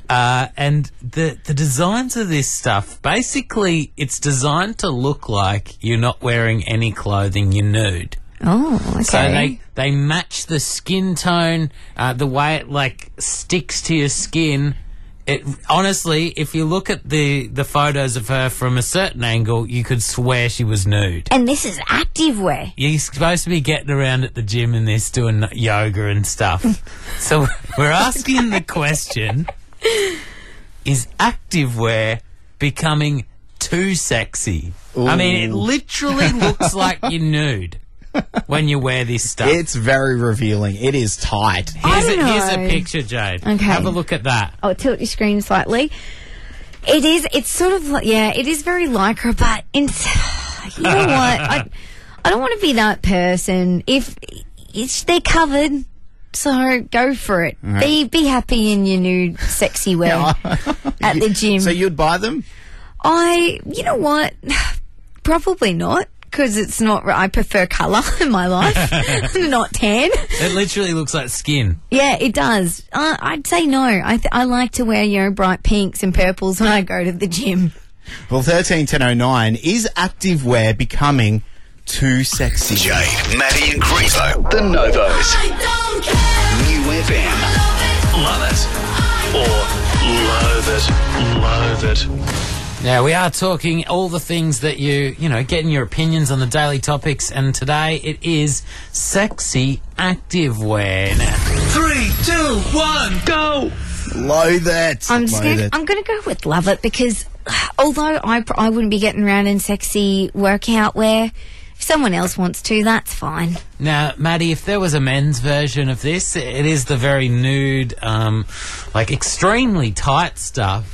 Uh, and the the designs of this stuff, basically, it's designed to look like you're not wearing any clothing, you're nude. Oh, okay. So they, they match the skin tone, uh, the way it, like, sticks to your skin. It honestly, if you look at the, the photos of her from a certain angle, you could swear she was nude. And this is activewear. You're supposed to be getting around at the gym in this doing yoga and stuff. So we're asking the question, is activewear becoming too sexy? Ooh. I mean, it literally looks like you're nude when you wear this stuff. It's very revealing. It is tight. Here's, I a, don't here's a know. picture, Jade. Okay. Have a look at that. I'll tilt your screen slightly. It is, it's sort of like, yeah, it is very lycra, but it's, you know what? I, I don't want to be that person. If it's, they're covered, so go for it. Right. Be be happy in your new sexy wear at the gym. So you'd buy them? I, you know what? Probably not. Because it's not, I prefer colour in my life, not tan. It literally looks like skin. Yeah, it does. Uh, I'd say no. I th- I like to wear, you know, bright pinks and purples when I go to the gym. Well, thirteen ten oh nine, is activewear becoming too sexy? Jade, Maddie and Grievo, the Novos. New F M. Love it. Or loathe it. Loathe it. Now, we are talking all the things that you, you know, getting your opinions on the daily topics, and today it is sexy activewear. Now, Three, two, one, go! Loathe it. I'm just Loathe gonna, it. I'm going to go with love it because although I, pr- I wouldn't be getting around in sexy workout wear, if someone else wants to, that's fine. now, Maddie, if there was a men's version of this, it is the very nude, um, like extremely tight stuff.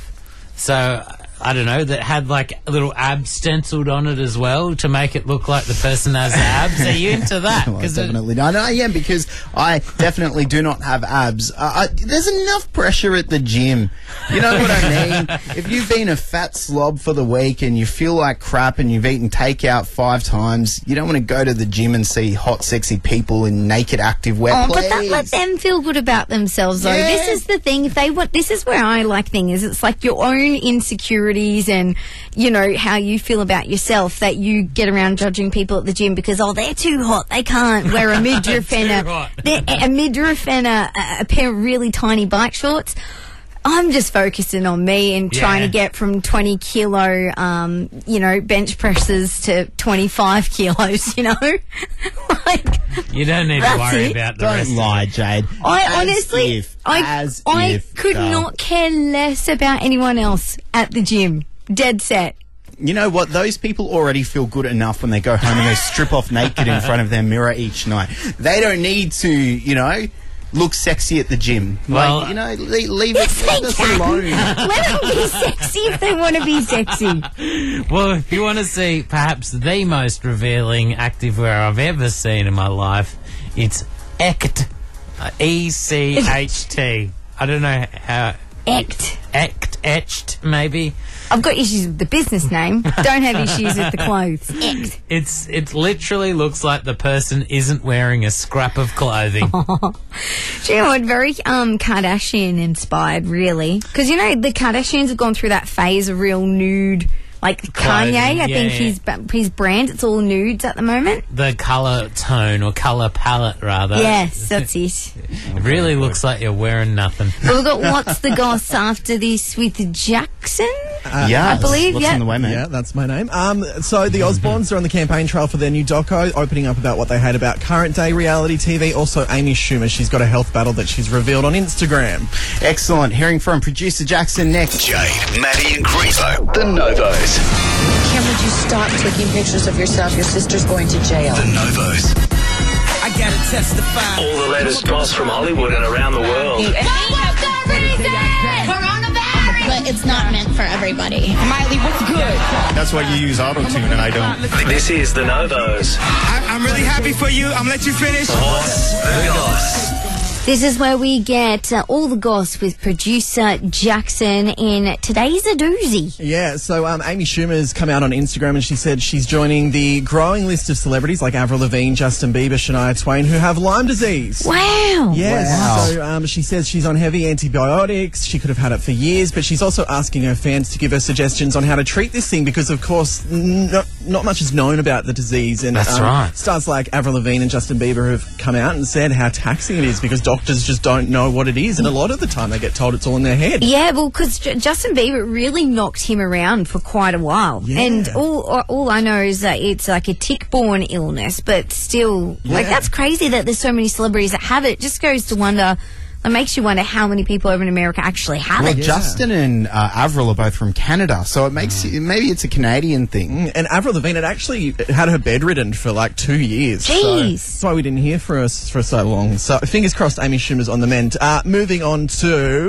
So, I don't know, that had like a little ab stenciled on it as well to make it look like the person has abs. Are you into that? Well, 'Cause it- definitely not. No, I am, because I definitely do not have abs. Uh, I, there's enough pressure at the gym. You know what I mean? If you've been a fat slob for the week and you feel like crap and you've eaten takeout five times, you don't want to go to the gym and see hot, sexy people in naked activewear. Oh, Please. but that let them feel good about themselves, though. Yeah. This is the thing. If they want, this is where I like things. It's like your own insecurities and, you know, how you feel about yourself that you get around judging people at the gym because, oh, they're too hot. They can't wear a midriff and Too a, hot. they're- a midriff and a, a pair of really tiny bike shorts. I'm just focusing on me and trying Yeah. to get from twenty kilo, um, you know, bench presses to twenty-five kilos, you know? like, you don't need to That's worry it. about the Don't rest. lie, Jade. I As honestly, if, I, as I if, could girl. not care less about anyone else at the gym. Dead set. You know what? Those people already feel good enough when they go home and they strip off naked in front of their mirror each night. They don't need to, you know, look sexy at the gym. Well, like, you know, leave, leave, Yes, it, leave they us can. alone. Let them be sexy if they want to be sexy. Well, if you want to see perhaps the most revealing activewear I've ever seen in my life, it's Ect. Uh, E C H T. I don't know how... Act. Ect, etched, maybe. I've got issues with the business name. Don't have issues with the clothes. Act. It's it literally looks like the person isn't wearing a scrap of clothing. Do you know what? Very um, Kardashian inspired, really. Because, you know, the Kardashians have gone through that phase of real nude. Like Clothing, Kanye, I yeah, think yeah. his ba- his brand, it's all nudes at the moment. The colour tone or colour palette, rather. Yes, that's it. It really looks like you're wearing nothing. But we've got What's the Goss after this with Jackson. Uh, yeah, I believe, what's yeah. on the way, mate? Yeah, that's my name. Um, so the Osbournes are on the campaign trail for their new doco, opening up about what they hate about current day reality T V. Also, Amy Schumer, she's got a health battle that she's revealed on Instagram. Excellent. Hearing from producer Jackson next. Jade, Maddie and Grievo, the Novos. Kim, would you stop taking pictures of yourself? Your sister's going to jail. The Novos. I gotta testify. All the latest goss from Hollywood and around the world. But it's not meant for everybody. Miley, what's good? That's why you use auto-tune and I don't. This is the Novos. I, I'm really happy for you. I'm gonna let you finish. What's the goss? This is where we get uh, all the goss with producer Jackson in Today's a Doozy. Yeah, so um, Amy Schumer's come out on Instagram and she said she's joining the growing list of celebrities like Avril Lavigne, Justin Bieber, Shania Twain, who have Lyme disease. Wow. Yes. Wow. So um, she says she's on heavy antibiotics. She could have had it for years, but she's also asking her fans to give her suggestions on how to treat this thing because, of course, not, not much is known about the disease. And That's um, right. Stars like Avril Lavigne and Justin Bieber have come out and said how taxing it is because doctors just don't know what it is, and a lot of the time they get told it's all in their head. Yeah, well, because J- Justin Bieber really knocked him around for quite a while. Yeah. And all all I know is that it's like a tick-borne illness, but still, like, Yeah. that's crazy that there's so many celebrities that have it. It just goes to wonder... It makes you wonder how many people over in America actually have Well, it. Justin and uh, Avril are both from Canada, so it makes you, maybe it's a Canadian thing. Mm, And Avril Lavigne had actually had her bedridden for like two years. So Jeez. that's why we didn't hear from her for so long. So fingers crossed Amy Schumer's on the mend. Uh, moving on to...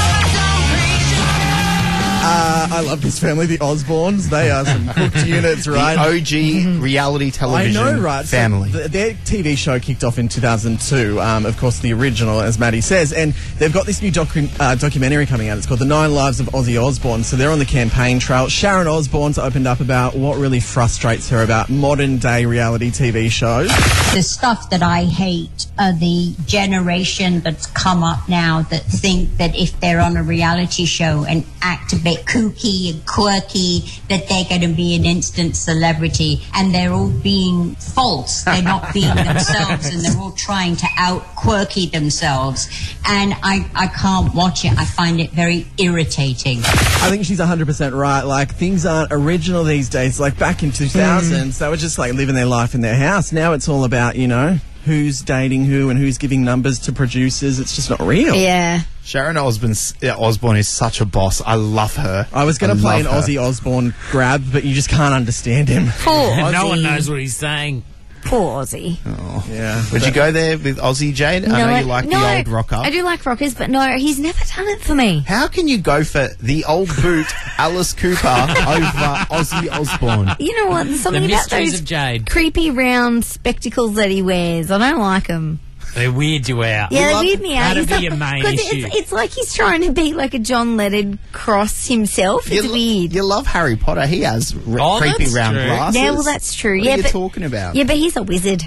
Uh, I love this family, the Osbournes. They are some cooked units, right? The O G reality television I know, right? So family. th- their T V show kicked off in two thousand two, um, of course, the original, as Maddie says, and they've got this new docu- uh, documentary coming out. It's called The Nine Lives of Ozzy Osbourne. So they're on the campaign trail. Sharon Osbourne's opened up about what really frustrates her about modern-day reality T V shows. The stuff that I hate are the generation that's come up now that think that if they're on a reality show and act a bit kooky and quirky, that they're going to be an instant celebrity, and they're all being false. They're not being themselves, and they're all trying to out quirky themselves. And I, I can't watch it. I find it very irritating. I think she's one hundred percent right. Like, things aren't original these days. Like, back in two thousands, they were just, like, living their life in their house. Now it's all about, you know, who's dating who and who's giving numbers to producers. It's just not real. Yeah. Sharon Osbourne's, yeah, Osbourne is such a boss. I love her. I was going I to play an love her. Ozzy Osbourne grab, but you just can't understand him. Poor Ozzy. No one knows what he's saying. Poor Ozzy. Oh. Yeah. Would you go there with Ozzy, Jade? I know I- you like no, the old rocker. I do like rockers, but no, he's never done it for me. How can you go for the old boot Alice Cooper over Ozzy Osbourne? You know what? There's something The about mysteries those of Jade. creepy round spectacles that he wears. I don't like them. They weird you out. Yeah, they weird me out. That'd He's be like- your main 'cause issue. It's, it's like he's trying to be like a John Lennon cross himself. It's you, lo- weird. you love Harry Potter. He has r- Oh, creepy that's round true. glasses. Yeah, well, that's true. What yeah, are you but, talking about? Yeah, but he's a wizard.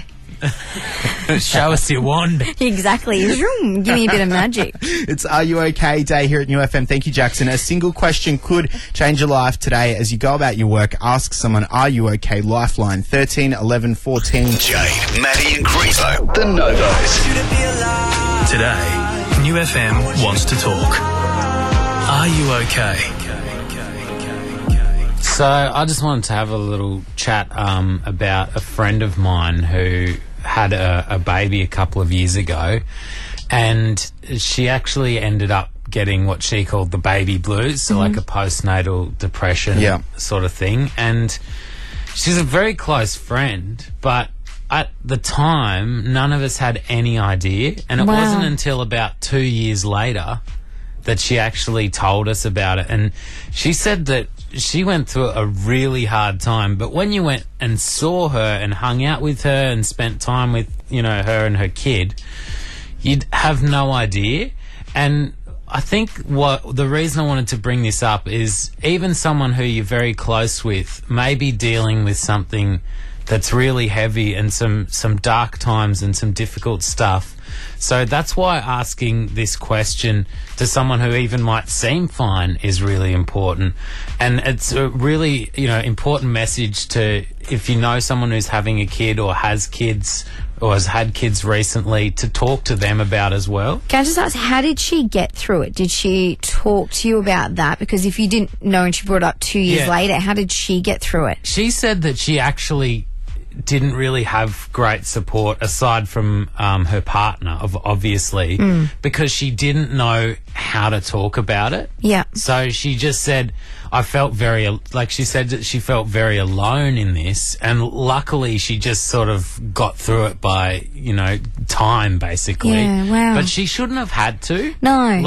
Show us your wand. Exactly. Vroom, give me a bit of magic. It's Are You OK Day here at New F M. Thank you, Jackson. A single question could change your life today. As you go about your work, ask someone, Are you OK? Lifeline thirteen eleven fourteen. Jade, Maddie and Grievo, the Novos. Today, New F M wants to talk. Are you okay? So I just wanted to have a little chat um, about a friend of mine who had a, a baby a couple of years ago, and she actually ended up getting what she called the baby blues, so like a postnatal depression Yeah. sort of thing. And she's a very close friend, but at the time, none of us had any idea, and it Wow. wasn't until about two years later that she actually told us about it. And she said that she went through a really hard time, but when you went and saw her and hung out with her and spent time with, you know, her and her kid, you'd have no idea. And I think what the reason I wanted to bring this up is even someone who you're very close with may be dealing with something that's really heavy and some, some dark times and some difficult stuff. So that's why asking this question to someone who even might seem fine is really important. And it's a really, you know, important message to, if you know someone who's having a kid or has kids or has had kids recently, to talk to them about as well. Can I just ask, how did she get through it? Did she talk to you about that? Because if you didn't know and she brought it up two years Yeah. later, how did she get through it? She said that she actually didn't really have great support aside from um, her partner, of obviously, Mm. because she didn't know how to talk about it. Yeah. So she just said, I felt very, like she said that she felt very alone in this, and luckily she just sort of got through it by, you know, time basically. Yeah, wow. But she shouldn't have had to. No. Like,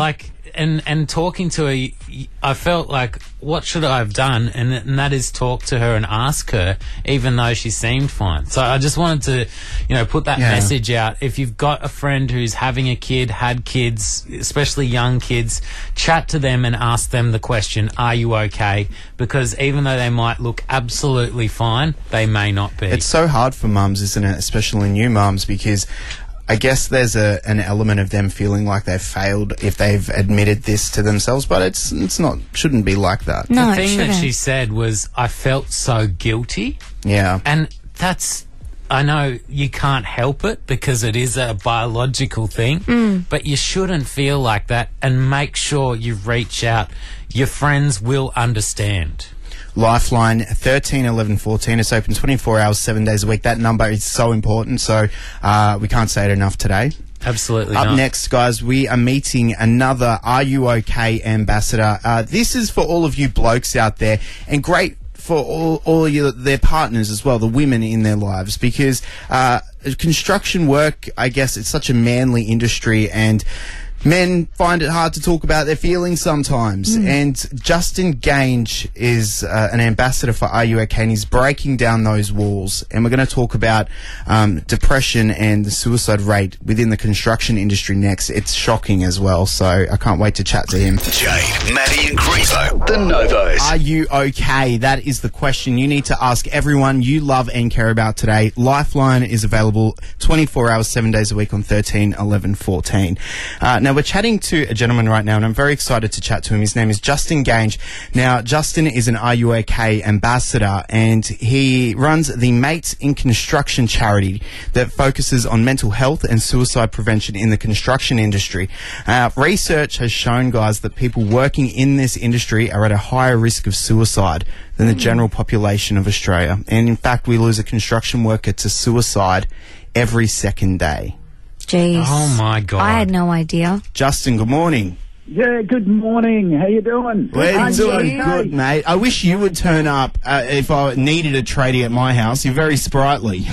and and talking to her, y- y- I felt like, what should I have done? And, and that is talk to her and ask her, even though she seemed fine. So I just wanted to, you know, put that Yeah. message out. If you've got a friend who's having a kid, had kids, especially young kids, chat to them and ask them the question, are you okay? Because even though they might look absolutely fine, they may not be. It's so hard for mums, isn't it? Especially new mums, because I guess there's a an element of them feeling like they've failed if they've admitted this to themselves, but it's it's not shouldn't be like that. No, the it thing that shouldn't. she said was, I felt so guilty. Yeah. And that's, I know you can't help it because it is a biological thing, Mm. but you shouldn't feel like that, and make sure you reach out. Your friends will understand. Lifeline thirteen eleven fourteen. It's open twenty-four hours, seven days a week. That number is so important, so uh, we can't say it enough today. Absolutely Up not. next, guys, we are meeting another Are You OK ambassador. Uh, this is for all of you blokes out there, and great for all, all your, their partners as well, the women in their lives, because uh, construction work, I guess, it's such a manly industry, and men find it hard to talk about their feelings sometimes. Mm. And Justin Gange is uh, an ambassador for Are You OK, and he's breaking down those walls. And we're going to talk about um, depression and the suicide rate within the construction industry next. It's shocking as well, so I can't wait to chat to him. Jade, Maddie and Grievo, the Novos. Are you okay? That is the question you need to ask everyone you love and care about today. Lifeline is available twenty-four hours, seven days a week on thirteen eleven fourteen. Uh, now, we're chatting to a gentleman right now, and I'm very excited to chat to him. His name is Justin Gange. Now, Justin is an Are You OK ambassador, and he runs the Mates in Construction charity that focuses on mental health and suicide prevention in the construction industry. Uh, research has shown, guys, that people working in this industry are at a higher risk of suicide than the general population of Australia. And in fact, we lose a construction worker to suicide every second day. Jeez. Oh, my God. I had no idea. Justin, good morning. Yeah, good morning. How you doing? We're How doing you? good, mate. I wish you would turn up uh, if I needed a tradie at my house. You're very sprightly.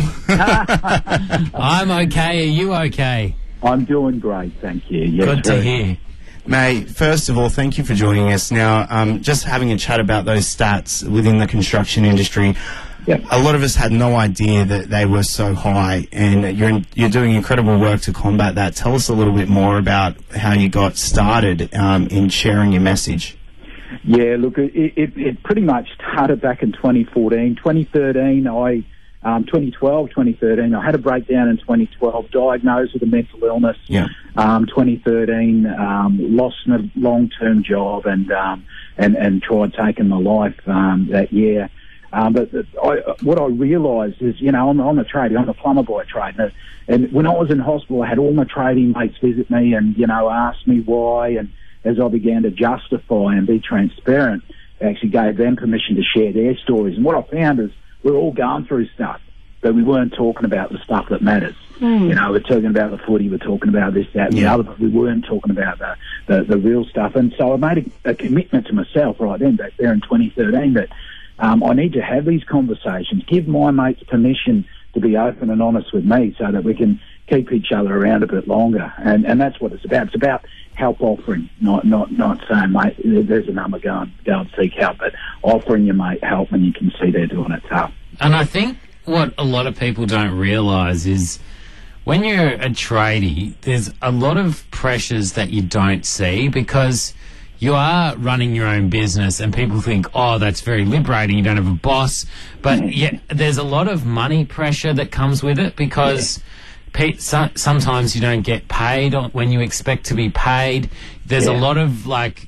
I'm okay. Are you okay? I'm doing great, thank you. Yes, Good to very. hear. Mate, first of all, thank you for joining us. Now, um, just having a chat about those stats within the construction industry, Yep. a lot of us had no idea that they were so high, and you're you're doing incredible work to combat that. Tell us a little bit more about how you got started um, in sharing your message. Yeah, look, it, it, it pretty much started back in twenty fourteen. twenty thirteen, I, um, twenty twelve, twenty thirteen, I had a breakdown in twenty twelve, diagnosed with a mental illness. Yeah. Um, twenty thirteen, um, lost a long-term job and, um, and, and tried taking my life um, that year. Um, but the, I, what I realised is, you know, I'm, I'm a tradie, I'm a plumber by trade. And, and when I was in hospital, I had all my tradie mates visit me and, you know, ask me why. And as I began to justify and be transparent, I actually gave them permission to share their stories. And what I found is we're all going through stuff, but we weren't talking about the stuff that matters. Mm. You know, we're talking about the footy, we're talking about this, that, and Yeah. the other, but we weren't talking about the, the, the real stuff. And so I made a, a commitment to myself right then, back there in twenty thirteen, that Um, I need to have these conversations, give my mates permission to be open and honest with me so that we can keep each other around a bit longer. And, and that's what it's about. It's about help offering, not not not saying, mate, there's a number, go and, go and seek help, but offering your mate help when you can see they're doing it tough. And I think what a lot of people don't realise is when you're a tradie, there's a lot of pressures that you don't see because you are running your own business and people think, oh, that's very liberating, you don't have a boss. But yeah, there's a lot of money pressure that comes with it because pe- so- sometimes you don't get paid on- when you expect to be paid. There's a Yeah. lot of like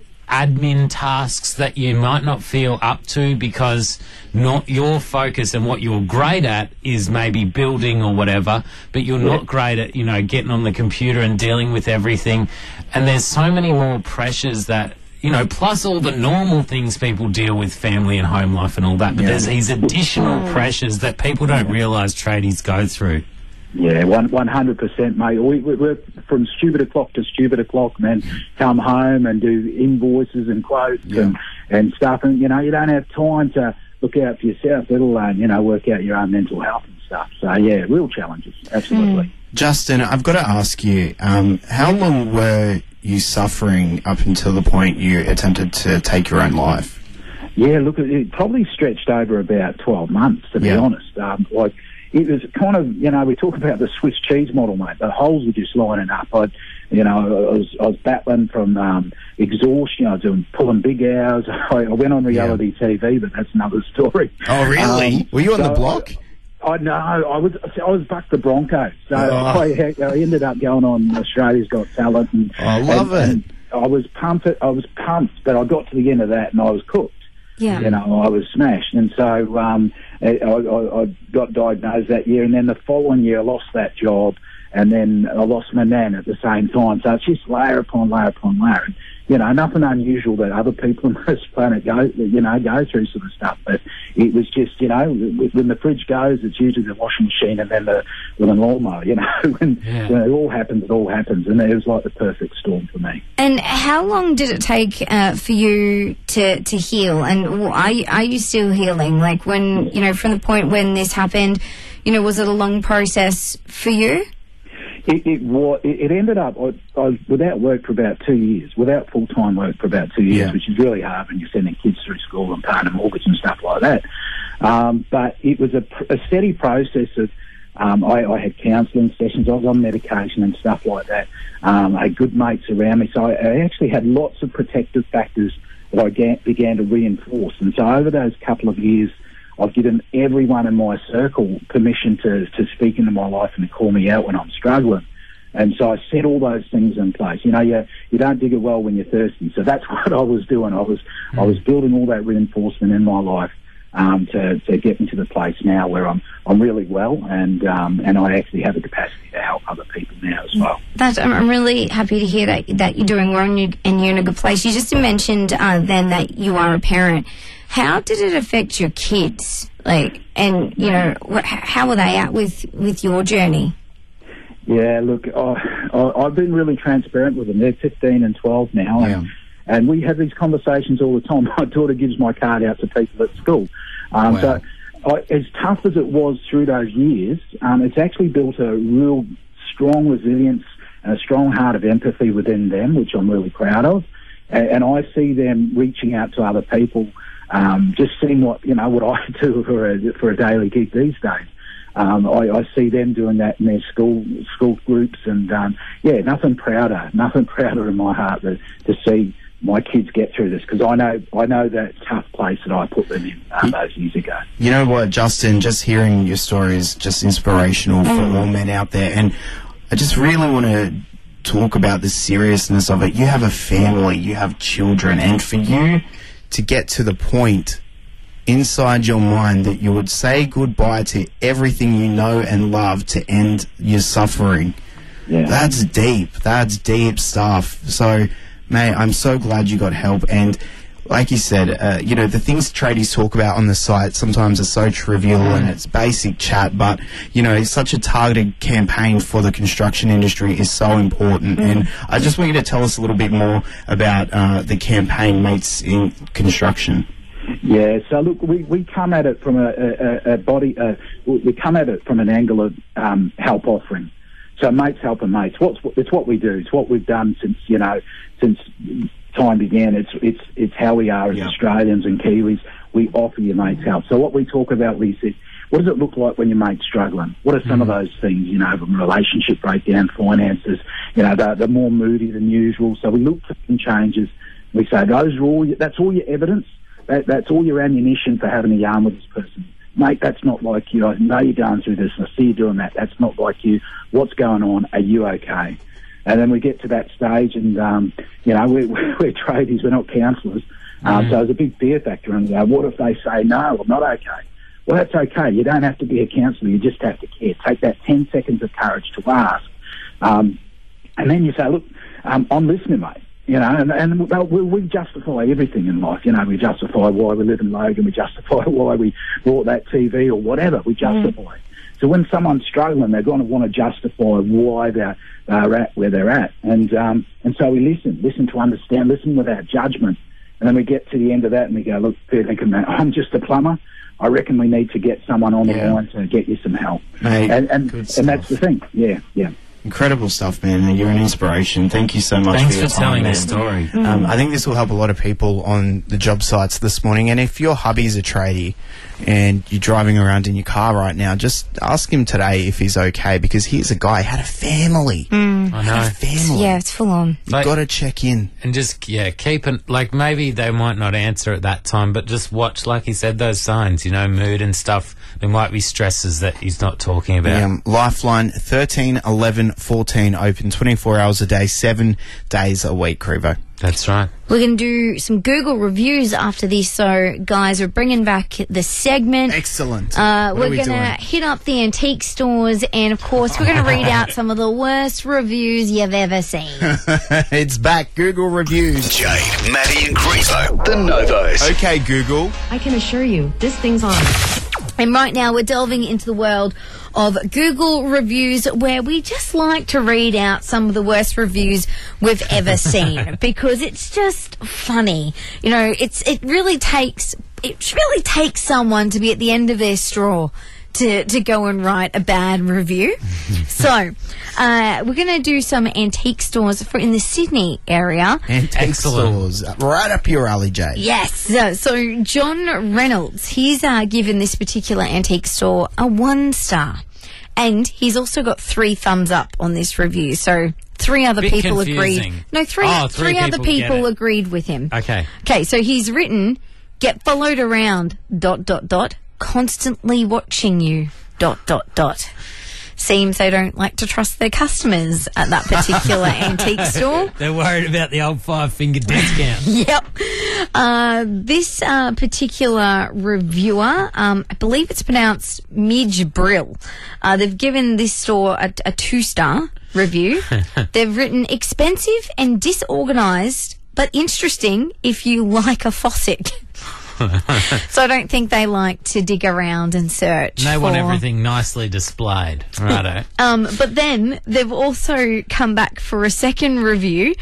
admin tasks that you might not feel up to because not your focus and what you're great at is maybe building or whatever, but you're not great at, you know, getting on the computer and dealing with everything. And there's so many more pressures that, you know, plus all the normal things people deal with, family and home life and all that, but Yeah. there's these additional pressures that people don't realise tradies go through. Yeah, one one hundred percent, mate. We, we we're from stupid o'clock to stupid o'clock, man. Come home and do invoices and quotes Yeah. and and stuff, and you know you don't have time to look out for yourself, let alone you know work out your own mental health and stuff. So yeah, real challenges, absolutely. Justin, I've got to ask you, um, how long were you suffering up until the point you attempted to take your own life? Yeah, look, it it probably stretched over about twelve months, to be Yeah. honest. Um, like, it was kind of, you know, we talk about the Swiss cheese model, mate. The holes were just lining up. I, you know, I was I was battling from um, exhaustion. I was doing pulling big hours. I, I went on reality T V, but that's another story. Oh, really? Um, Were you on so the block? I know. I was I was Buck the Broncos, so Oh. I, I ended up going on Australia's Got Talent. And, I love and, it. and I was pumped. I was pumped, but I got to the end of that and I was cooked. Yeah. You know, I was smashed, and so um, I, I, I got diagnosed that year, and then the following year I lost that job, and then I lost my nan at the same time. So it's just layer upon layer upon layer. And, you know, nothing unusual that other people on this planet go, you know, go through sort of stuff. But it was just, you know, when the fridge goes, it's usually the washing machine and then the, the lawnmower, you know. When, Yeah. when it all happens, it all happens. And it was like the perfect storm for me. And how long did it take uh, for you to, to heal? And w- are you, are you still healing? Like when, you know, from the point when this happened, you know, was it a long process for you? It, it was. It, it ended up. I, I was without work for about two years, without full time work for about two years, Yeah. which is really hard when you're sending kids through school and paying a mortgage and stuff like that. Um, but it was a, pr- a steady process of. Um, I, I had counselling sessions. I was on medication and stuff like that. Um, I had good mates around me, so I, I actually had lots of protective factors that I ga- began to reinforce. And so over those couple of years, I've given everyone in my circle permission to, to speak into my life and to call me out when I'm struggling. And so I set all those things in place. You know, you, you don't dig a well when you're thirsty. So that's what I was doing. I was mm. I was building all that reinforcement in my life um, to, to get me to the place now where I'm I'm really well, and um, and I actually have the capacity to help other people now as well. That's, I'm I'm really happy to hear that that you're doing well and, you, and you're in a good place. You just mentioned uh, then that you are a parent. How did it affect your kids? Like, and you know, wh- how were they at with, with your journey? Yeah, look, I, I, I've been really transparent with them. They're fifteen and twelve now, Yeah. and, and we have these conversations all the time. My daughter gives my card out to people at school. Um, Wow. So, I, as tough as it was through those years, um, it's actually built a real strong resilience and a strong heart of empathy within them, which I'm really proud of. And, and I see them reaching out to other people. Um, just seeing what, you know, what I do for a, for a daily gig these days. Um, I, I see them doing that in their school school groups, and um, yeah, nothing prouder, nothing prouder in my heart than to see my kids get through this, because I know I know that tough place that I put them in um, those years ago. You know what, Justin, just hearing your story is just inspirational for all men out there. And I just really want to talk about the seriousness of it. You have a family, you have children, and for you to get to the point inside your mind that you would say goodbye to everything you know and love to end your suffering, yeah. that's deep. That's deep stuff. So, mate, I'm so glad you got help. And like you said, uh, you know, the things tradies talk about on the site sometimes are so trivial and it's basic chat, but, you know, such a targeted campaign for the construction industry is so important. And I just want you to tell us a little bit more about uh, the campaign Mates in Construction. Yeah, so look, we, we come at it from a, a, a body, uh, we come at it from an angle of um, help offering. So mates helping mates. What's it's what we do. It's what we've done since you know since time began. It's it's it's how we are as Yeah. Australians and Kiwis. We offer your mates help. So what we talk about, Lisa, is what does it look like when your mate's struggling? What are some of those things? You know, from relationship breakdown, finances. You know, they're, they're more moody than usual. So we look for some changes. We say those are all. Your, that's all your evidence. That, that's all your ammunition for having a yarn with this person. Mate, that's not like you. I know you're going through this, and I see you doing that. That's not like you. What's going on? Are you okay? And then we get to that stage, and, um, you know, we're, we're tradies, we're not counsellors. Um, Mm. so there's a big fear factor. And uh, what if they say, no, I'm not okay? Well, that's okay. You don't have to be a counsellor. You just have to care. Take that ten seconds of courage to ask. Um, and then you say, look, um, I'm listening, mate. You know, and, and we, we justify everything in life. You know, we justify why we live in Logan. We justify why we bought that T V or whatever. We justify. Mm. So when someone's struggling, they're going to want to justify why they're, they're at where they're at. And um, and so we listen, listen to understand, listen without judgment. And then we get to the end of that and we go, look, fair dinkum, mate, I'm just a plumber. I reckon we need to get someone on the Yeah. line to get you some help. Mate, and and, good and that's stuff. the thing. Yeah, yeah. Incredible stuff, man. You're an inspiration. Thank you so much Thanks for your for time, telling man. your story. Um, I think this will help a lot of people on the job sites this morning. And if your hubby's a tradie and you're driving around in your car right now, just ask him today if he's okay, because he's a guy, had a family. Mm. I know. Had a family. Yeah, it's full on. You've Like- got to check in. And just, yeah, keep it, like, maybe they might not answer at that time, but just watch, like he said, those signs, you know, mood and stuff. There might be stresses that he's not talking about. Um, Lifeline thirteen eleven fourteen, open twenty-four hours a day, seven days a week, Crevo. That's right. We're going to do some Google reviews after this. So, guys, we're bringing back the segment. Excellent. Uh, What we're are we going to doing? hit up the antique stores, and of course, we're going to read out some of the worst reviews you've ever seen. It's back. Google reviews. Jade, Maddie and Crevo, the Novos. Okay, Google. I can assure you, this thing's on. And right now, we're delving into the world of Google reviews, where we just like to read out some of the worst reviews we've ever seen, because it's just funny. You know, it's it really takes it really takes someone to be at the end of their straw to, to go and write a bad review. So, uh, we're going to do some antique stores for in the Sydney area. Antique Excellent. stores. Right up your alley, Jade. Yes. So, so John Reynolds, he's uh, given this particular antique store a one star. And he's also got three thumbs up on this review. So three other Bit people confusing. agreed. No, three, Oh, three three other people get people it. agreed with him. Okay. Okay, so he's written, get followed around, dot, dot, dot, constantly watching you, dot, dot, dot. Seems they don't like to trust their customers at that particular antique store. They're worried about the old five-finger discount. Yep. Uh, this uh, particular reviewer, um, I believe it's pronounced Midge Brill. Uh, they've given this store a, a two-star review. They've written expensive and disorganised, but interesting if you like a faucet. So I don't think they like to dig around and search. They for... want everything nicely displayed. Righto. Um, but then they've also come back for a second review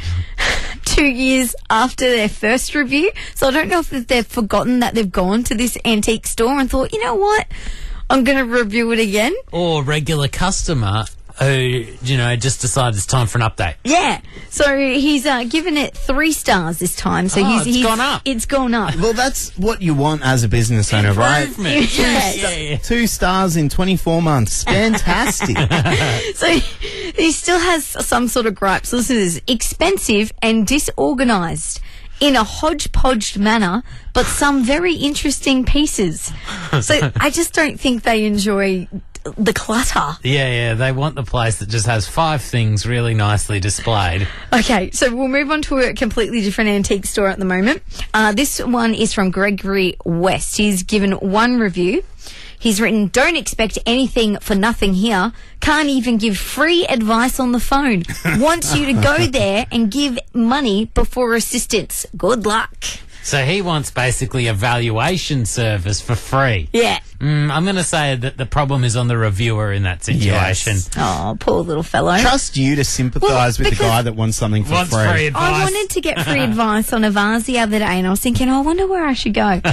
two years after their first review. So I don't know if they've forgotten that they've gone to this antique store and thought, you know what, I'm going to review it again. Or regular customer who, you know, just decided it's time for an update. Yeah. So he's uh, given it three stars this time. So Oh, he's, it's he's gone up. It's gone up. Well, that's what you want as a business owner, right? Improvement. Yes. Yeah, yeah. Two stars in twenty-four months. Fantastic. So he still has some sort of gripes. So this is expensive and disorganised in a hodgepodge manner, but some very interesting pieces. So I just don't think they enjoy the clutter. Yeah, yeah, they want the place that just has five things really nicely displayed. Okay, so we'll move on to a completely different antique store at the moment. Uh, this one is from Gregory West. He's given one review. He's written, don't expect anything for nothing here. Can't even give free advice on the phone. Wants you to go there and give money before assistance. Good luck. So he wants basically a valuation service for free. Yeah. Mm, I'm going to say that the problem is on the reviewer in that situation. Yes. Oh, poor little fellow. Trust you to sympathise Well, with the because- guy that wants something for Wants free. free advice. I wanted to get free advice on a vase the other day, and I was thinking, oh, I wonder where I should go.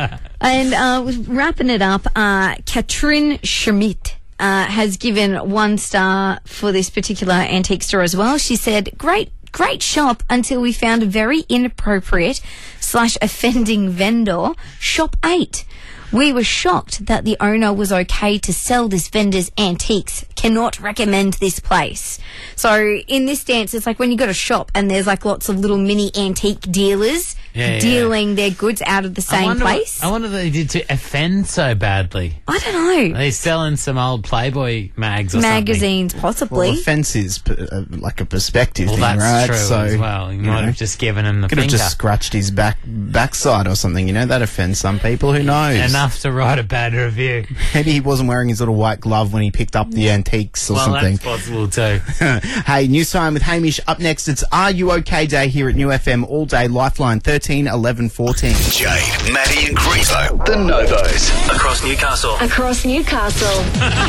And uh, wrapping it up, uh, Katrin Schmidt uh, has given one star for this particular antique store as well. She said, great, great shop until we found a very inappropriate slash offending vendor, shop eight. We were shocked that the owner was okay to sell this vendor's antiques. Cannot recommend this place. So in this dance, it's like when you go to shop and there's like lots of little mini antique dealers Yeah, yeah. dealing their goods out of the I same wonder place. What, I wonder what they did to offend so badly. I don't know. They're selling some old Playboy mags or something. Magazines, possibly. Well, offence is p- uh, like a perspective Well, thing, that's right? true so, as well. You, you might know, have just given him the could have finger. just scratched his back backside or something. You know, that offends some people. Who knows? Enough to write a bad review. Maybe he wasn't wearing his little white glove when he picked up the antiques or Well, something. that's possible too. Hey, news time with Hamish. Up next, it's Are You OK Day here at New F M all day. Lifeline thirteen eleven fourteen. Jade, Maddie and Crevo, the Novos. Across Newcastle. Across Newcastle.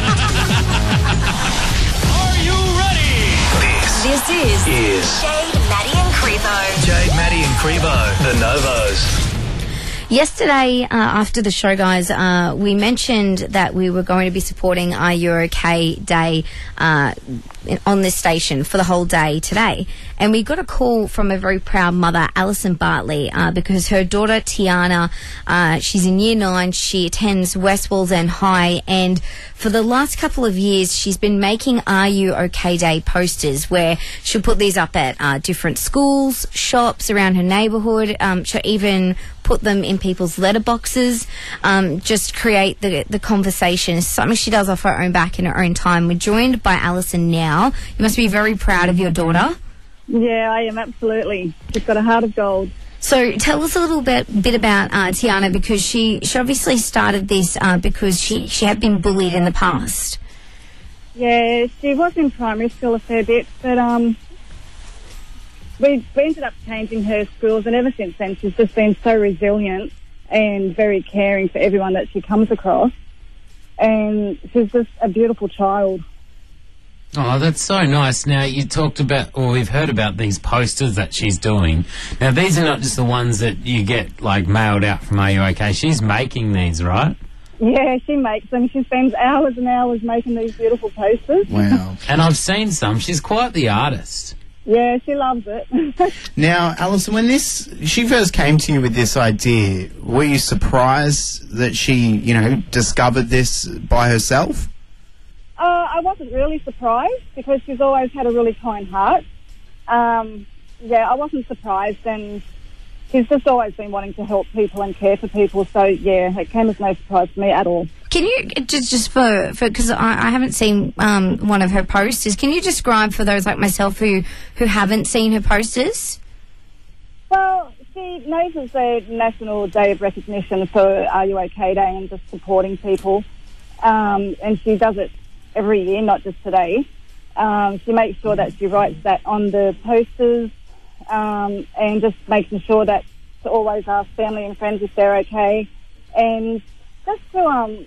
This This is is Jade, Maddie and Crevo. Jade, Maddie and Crevo, the Novos. Yesterday, uh, after the show, guys, uh, we mentioned that we were going to be supporting Are You OK Day uh, on this station for the whole day today. And we got a call from a very proud mother, Alison Bartley, uh, because her daughter Tiana, uh, she's in year nine, she attends West Wallsend High, and for the last couple of years she's been making Are You OK Day posters where she'll put these up at uh, different schools, shops around her neighbourhood. Um, she'll even put them in people's letterboxes, um, just create the the conversation. It's something she does off her own back in her own time. We're joined by Alison now. You must be very proud of your daughter. Yeah, I am, absolutely. She's got a heart of gold. So tell us a little bit bit about uh, Tiana, because she, she obviously started this uh, because she, she had been bullied in the past. Yeah, she was in primary school a fair bit, but um, we, we ended up changing her schools, and ever since then she's just been so resilient and very caring for everyone that she comes across. And she's just a beautiful child. Oh, that's so nice. Now, you talked about, or we've heard about these posters that she's doing. Now, these are not just the ones that you get, like, mailed out from Are You OK? She's making these, right? Yeah, she makes them. She spends hours and hours making these beautiful posters. Wow. And I've seen some. She's quite the artist. Yeah, she loves it. Now, Alison, when this she first came to you with this idea, were you surprised that she, you know, discovered this by herself? Uh, I wasn't really surprised because she's always had a really kind heart. Um, yeah, I wasn't surprised, and she's just always been wanting to help people and care for people. So, yeah, it came as no surprise to me at all. Can you, just just for, for because I, I haven't seen um, one of her posters, can you describe for those like myself who, who haven't seen her posters? Well, she knows it's a National Day of Recognition for Are You OK Day and just supporting people. Um, and she does it every year, not just today. Um, she makes sure that she writes that on the posters, um, and just making sure that to always ask family and friends if they're okay, and just to, um,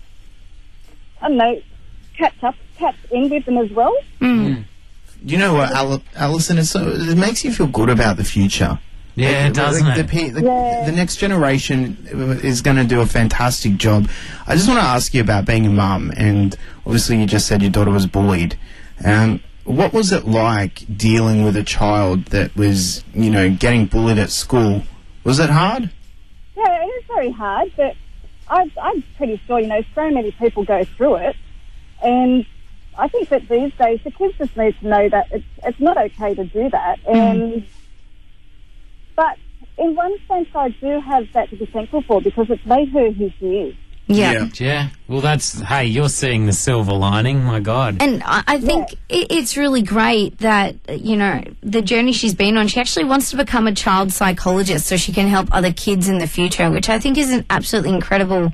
I don't know, catch up, catch in with them as well. Mm. You know what, Al- Alison, it's so, it makes you feel good about the future. Yeah, Like, doesn't the, it? The, the, Yeah. the next generation is going to do a fantastic job. I just want to ask you about being a mum, and obviously you just said your daughter was bullied. Um, what was it like dealing with a child that was, you know, getting bullied at school? Was it hard? Yeah, it is very hard, but I, I'm pretty sure, you know, so many people go through it, and I think that these days the kids just need to know that it's it's not okay to do that, and but in one sense I do have that to be thankful for because it's made her who she is. Yeah. Yeah. Yeah. Well, that's, hey, you're seeing the silver lining. My God. And I, I think it, it's really great that, you know, the journey she's been on, she actually wants to become a child psychologist so she can help other kids in the future, which I think is an absolutely incredible.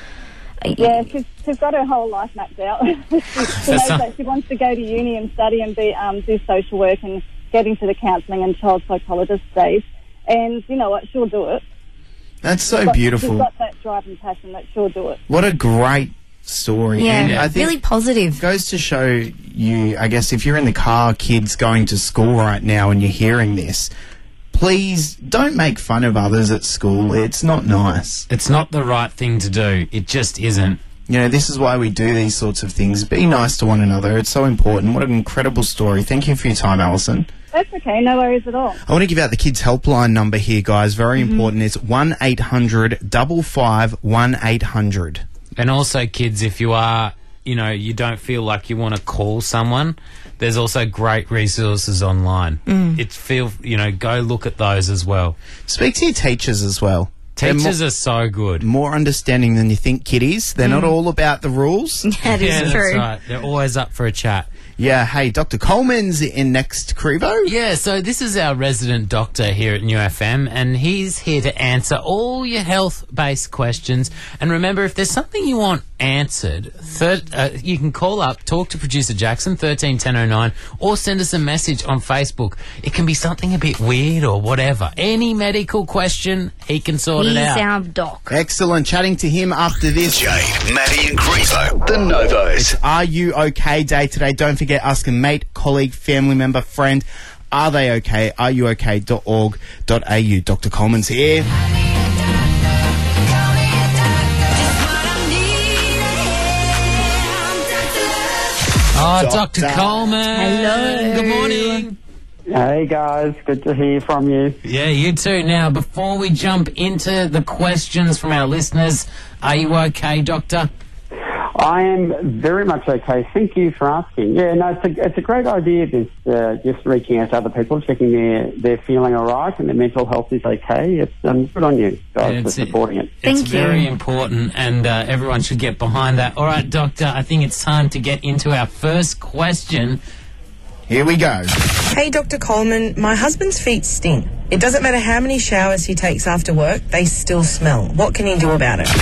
Yeah, she's, she's got her whole life mapped out. she she knows that she wants to go to uni and study and be um, do social work and get into the counselling and child psychologist days. And you know what, she'll do it. That's so She's got- beautiful. She's got that drive and passion that she'll do it. What a great story. Yeah, and I think really positive. Goes to show you, I guess, if you're in the car, kids going to school right now and you're hearing this, please don't make fun of others at school. It's not nice. It's not the right thing to do. It just isn't. You know, this is why we do these sorts of things. Be nice to one another. It's so important. What an incredible story. Thank you for your time, Alison. That's okay, no worries at all. I want to give out the kids' helpline number here, guys. Very Mm-hmm. important. It's one eight hundred five five one eight hundred. And also, kids, if you are, you know, you don't feel like you want to call someone, there's also great resources online. Mm. It's feel, you know, go look at those as well. Speak to your teachers as well. They're Teachers mo- are so good. more understanding than you think, kiddies. They're not all about the rules. That is yeah, that's true. right. They're always up for a chat. Yeah, hey, Doctor Coleman's in next, Crevo. Yeah, so this is our resident doctor here at New F M, and he's here to answer all your health-based questions. And remember, if there's something you want answered, thir- uh, you can call up, talk to producer Jackson, thirteen ten oh nine, or send us a message on Facebook. It can be something a bit weird or whatever. Any medical question, he can sort He's it out. our doc. Excellent. Chatting to him after this. Jade, Maddie and Grievo, the Novos. Are you okay day today? Don't forget, ask a mate, colleague, family member, friend. Are they okay? Are you okay dot org dot a u. Doctor Coleman's here. Oh, Oh, Doctor Coleman. Hello. Good morning. Hey guys, good to hear from you. Yeah, you too. Now, before we jump into the questions from our listeners, are you okay, Doctor? I am very much okay. Thank you for asking. Yeah, no, it's a, it's a great idea, this, uh, just reaching out to other people, checking they're, they're feeling all right and their mental health is okay. It's um, good on you guys for supporting it. It's very important, and uh, everyone should get behind that. All right, Doctor, I think it's time to get into our first question. Here we go. Hey, Doctor Coleman, my husband's feet stink. It doesn't matter how many showers he takes after work, they still smell. What can he do about it?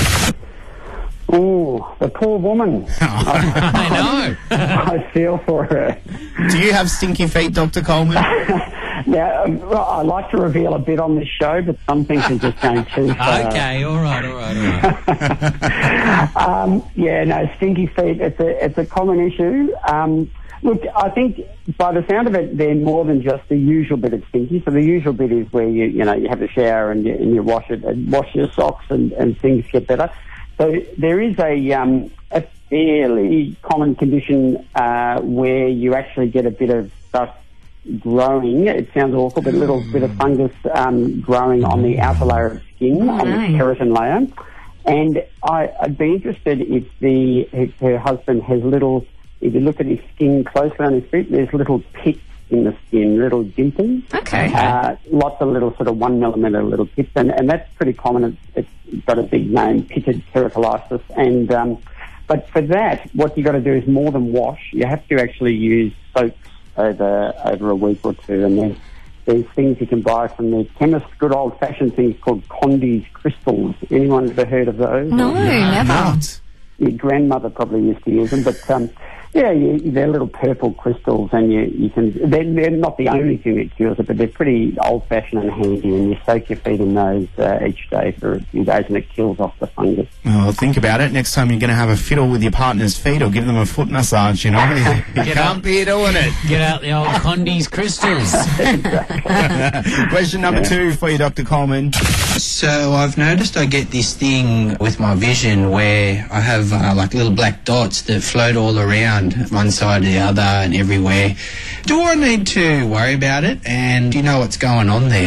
Ooh, the poor woman. I know. I feel for her. Do you have stinky feet, Doctor Coleman? Yeah, um, well, I like to reveal a bit on this show, but some things are just going too far. Okay, all right, all right, all right. um, yeah, no, stinky feet, it's a, it's a common issue. Um, look, I think by the sound of it, they're more than just the usual bit of stinky. So the usual bit is where you, you know, you have a shower and you, and you wash it, and wash your socks and, and things get better. So there is a, um, a fairly common condition uh, where you actually get a bit of stuff growing. It sounds awful, but a little bit of fungus um, growing on the outer layer of skin, on the keratin layer. And I, I'd be interested if the if her husband has little, if you look at his skin closely on his feet, there's little pits in the skin, little dimples. Okay. Uh, lots of little sort of one millimetre little pits, and, and that's pretty common. It's, it's got a big name, pitted keratolysis. And um, but for that, what you got to do is more than wash. You have to actually use soaps over over a week or two, and then there's things you can buy from the chemist, good old fashioned things called Condy's crystals. Anyone ever heard of those? No, never. Your grandmother probably used to use them, but um, yeah, you, they're little purple crystals, and you, you can. They're, they're not the only thing that cures it, but they're pretty old-fashioned and handy. And you soak your feet in those uh, each day for a few days, and it kills off the fungus. Well, think about it. Next time you're going to have a fiddle with your partner's feet, or give them a foot massage, you know, you Get can't out. be doing it. Get out the old Condy's crystals. Question number two for you, Doctor Coleman. So I've noticed I get this thing with my vision where I have uh, like little black dots that float all around one side to the other and everywhere. Do I need to worry about it? And do you know what's going on there?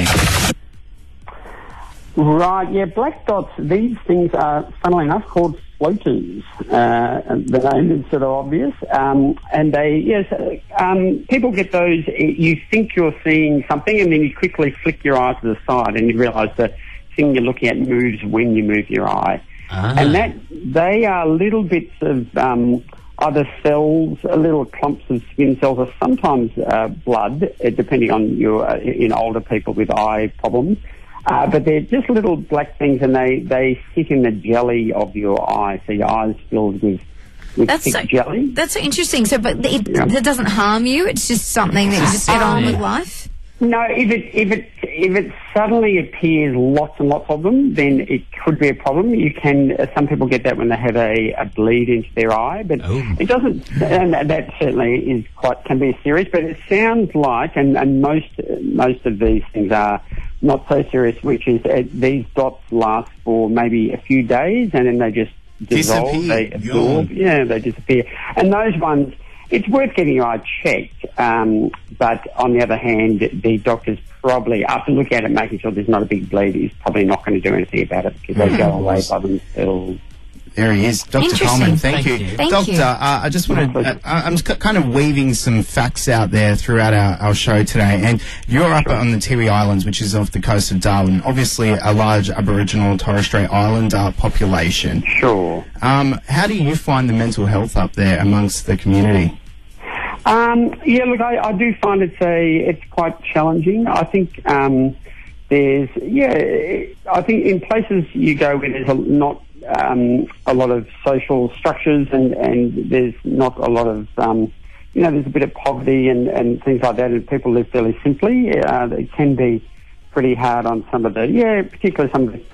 Right, yeah, black dots, these things are, funnily enough, called floaters. Uh, the name is sort of obvious. Um, and they, yes, um, people get those, you think you're seeing something, and then you quickly flick your eye to the side and you realise the thing you're looking at moves when you move your eye. Ah. And that, they are little bits of um, either cells, uh, little clumps of skin cells, or sometimes uh, blood, uh, depending on your, uh, in older people with eye problems. Uh, but they're just little black things, and they, they sit in the jelly of your eye, so your eye's filled with, with That's thick so, jelly. that's so interesting. So, but it, Yeah. it doesn't harm you. It's just something that you just get on with life. No, if it if it if it suddenly appears lots and lots of them, then it could be a problem. You can uh, some people get that when they have a, a bleed into their eye, but it doesn't. And that, that certainly is quite can be serious. But it sounds like, and, and most most of these things are not so serious, which is uh, these dots last for maybe a few days, and then they just dissolve, Disappear. they absorb, yeah, they disappear. And those ones, it's worth getting your eye checked, um, but on the other hand, the doctor's probably, after looking at it, making sure there's not a big bleed, is probably not going to do anything about it because they go away by themselves. There he is, Doctor Interesting. Coleman. Thank, Thank you, you. Thank Doctor. you. Uh, I just wanted. Uh, I'm just kind of weaving some facts out there throughout our, our show today, and you're up on the Tiwi Islands, which is off the coast of Darwin. Obviously, a large Aboriginal and Torres Strait Islander population. Sure. Um, how do you find the mental health up there amongst the community? Um, yeah, look, I, I do find it's a it's quite challenging. I think um, there's yeah, I think in places you go where there's a, not um, a lot of social structures and, and there's not a lot of um, you know there's a bit of poverty and, and things like that, and people live fairly simply. Uh, it can be pretty hard on some of the yeah, particularly some of the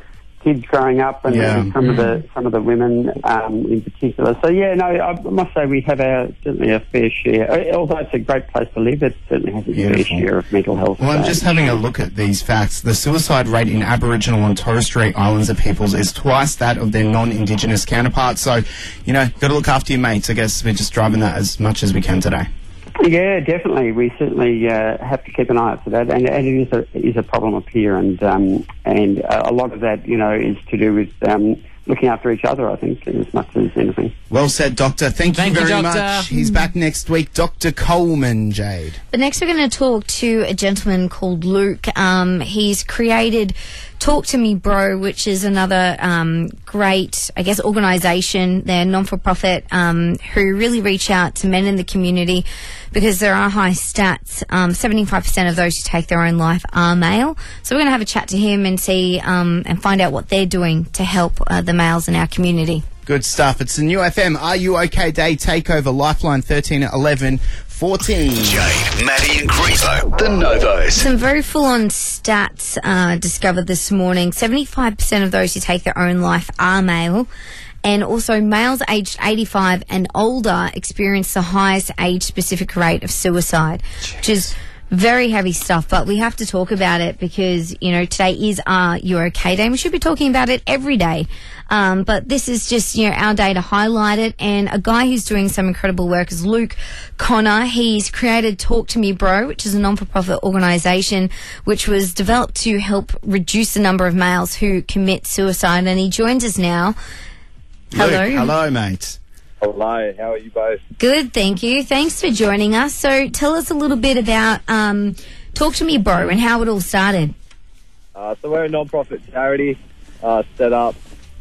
kids growing up, and, Yeah. and some of the some of the women um, in particular. So yeah, no, I must say we have our certainly a fair share. Uh, Although it's a great place to live, it certainly has its fair Beautiful. share of mental health. Well, I'm uh, just having a look at these facts. The suicide rate in Aboriginal and Torres Strait Islander peoples is twice that of their non-Indigenous counterparts. So, you know, got to look after your mates. I guess we're just driving that as much as we can today. Yeah, definitely. We certainly uh, have to keep an eye out for that, and, and it is a it is a problem up here, and um, and uh, a lot of that, you know, is to do with um, looking after each other. I think as much as anything. Well said, Doctor. Thank, Thank you you, very Doctor. much. He's back next week. Doctor Coleman, Jade. But next we're going to talk to a gentleman called Luke. Um, he's created Talk to Me Bro, which is another um, great, I guess, organisation. They're non-for-profit um, who really reach out to men in the community because there are high stats. Um, seventy-five percent of those who take their own life are male. So we're going to have a chat to him and see um, and find out what they're doing to help uh, the males in our community. Good stuff. It's the New F M Are You OK Day Takeover, Lifeline thirteen eleven fourteen. Jade, Maddie and Grievo, the Novos. Some very full-on stats uh, discovered this morning. seventy-five percent of those who take their own life are male. And also males aged eighty-five and older experience the highest age-specific rate of suicide, Jeez. Which is very heavy stuff, but we have to talk about it because, you know, today is our You OK Day, and we should be talking about it every day. Um, but this is just, you know, our day to highlight it. And a guy who's doing some incredible work is Luke Connor. He's created Talk to Me Bro, which is a non-for-profit organisation which was developed to help reduce the number of males who commit suicide. And he joins us now. Hello. Luke, hello, mate. Hello, how are you both? Good, thank you. Thanks for joining us. So tell us a little bit about um, Talk to Me Bro and how it all started. Uh, so we're a non-profit charity uh, set up.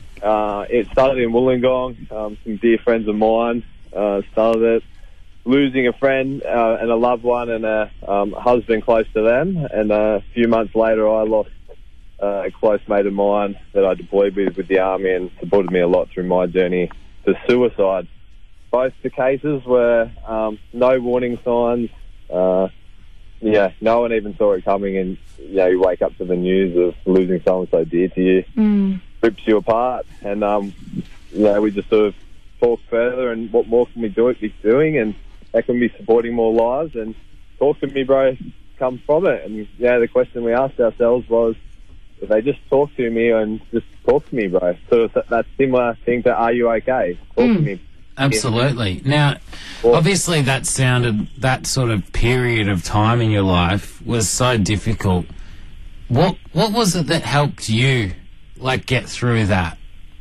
Uh, it started in Wollongong. Um, some dear friends of mine uh, started it. Losing a friend uh, and a loved one and a um, husband close to them. And uh, a few months later I lost uh, a close mate of mine that I deployed with with the Army and supported me a lot through my journey to suicide. Both the cases were um, no warning signs. Uh, yeah, no one even saw it coming, and you know, you wake up to the news of losing someone so dear to you, mm. rips you apart, and um, you know, we just sort of talk further and what more can we do be doing, and that can be supporting more lives. And Talk to Me Bro comes from it. And yeah, the question we asked ourselves was, if they just talk to me and just talk to me, bro. So it's that similar thing to Are You OK? Talk Mm. to me. Absolutely. Now, obviously that sounded, that sort of period of time in your life was so difficult. What what was it that helped you, like, get through that?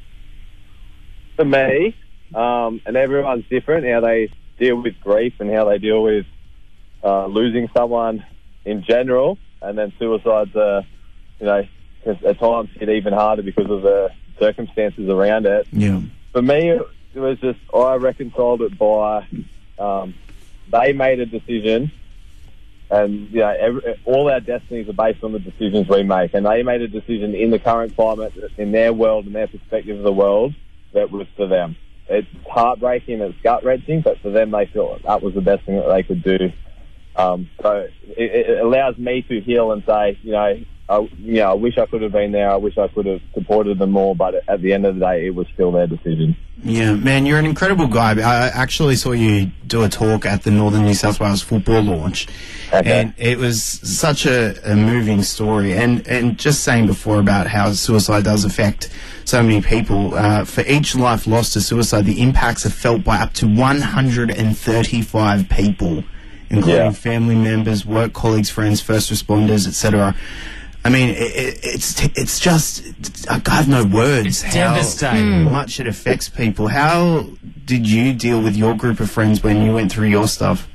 For me, um, and everyone's different, how they deal with grief and how they deal with uh, losing someone in general, and then suicide's, uh, you know, at times get even harder because of the circumstances around it. Yeah. For me, it was just, I reconciled it by, um, they made a decision, and, you know, every, all our destinies are based on the decisions we make, and they made a decision in the current climate, in their world and their perspective of the world, that was for them. It's heartbreaking, it's gut-wrenching, but for them, they felt that was the best thing that they could do. Um, so it, it allows me to heal and say, you know, I, you know, I wish I could have been there. I wish I could have supported them more. But at the end of the day, it was still their decision. Yeah, man, you're an incredible guy. I actually saw you do a talk at the Northern New South Wales football launch, okay. and it was such a, a moving story. And and just saying before about how suicide does affect so many people. Uh, for each life lost to suicide, the impacts are felt by up to one hundred thirty-five people, including Yeah. family members, work colleagues, friends, first responders, et cetera. I mean, it, it, it's it's just, I have no words. It's how devastating. much it affects people. How did you deal with your group of friends when you went through your stuff?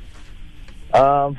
Um,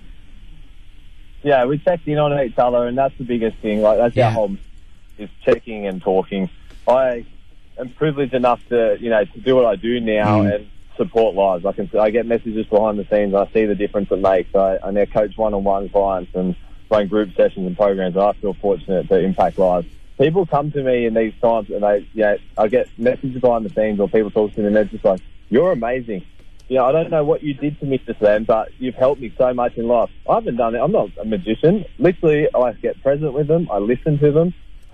yeah, we checked in on each other, and that's the biggest thing. Like, that's Yeah. our whole, is checking and talking. I am privileged enough to, you know, to do what I do now Mm. and support lives. I can, I get messages behind the scenes, and I see the difference it makes. I, I now coach one-on-one clients and run group sessions and programs, and I feel fortunate to impact lives. People come to me in these times, and they, you know, I get messages behind the scenes, or people talk to me, and they're just like, "You're amazing. You know, I don't know what you did to me just then, but you've helped me so much in life." I haven't done it. I'm not a magician. Literally, I get present with them. I listen to them.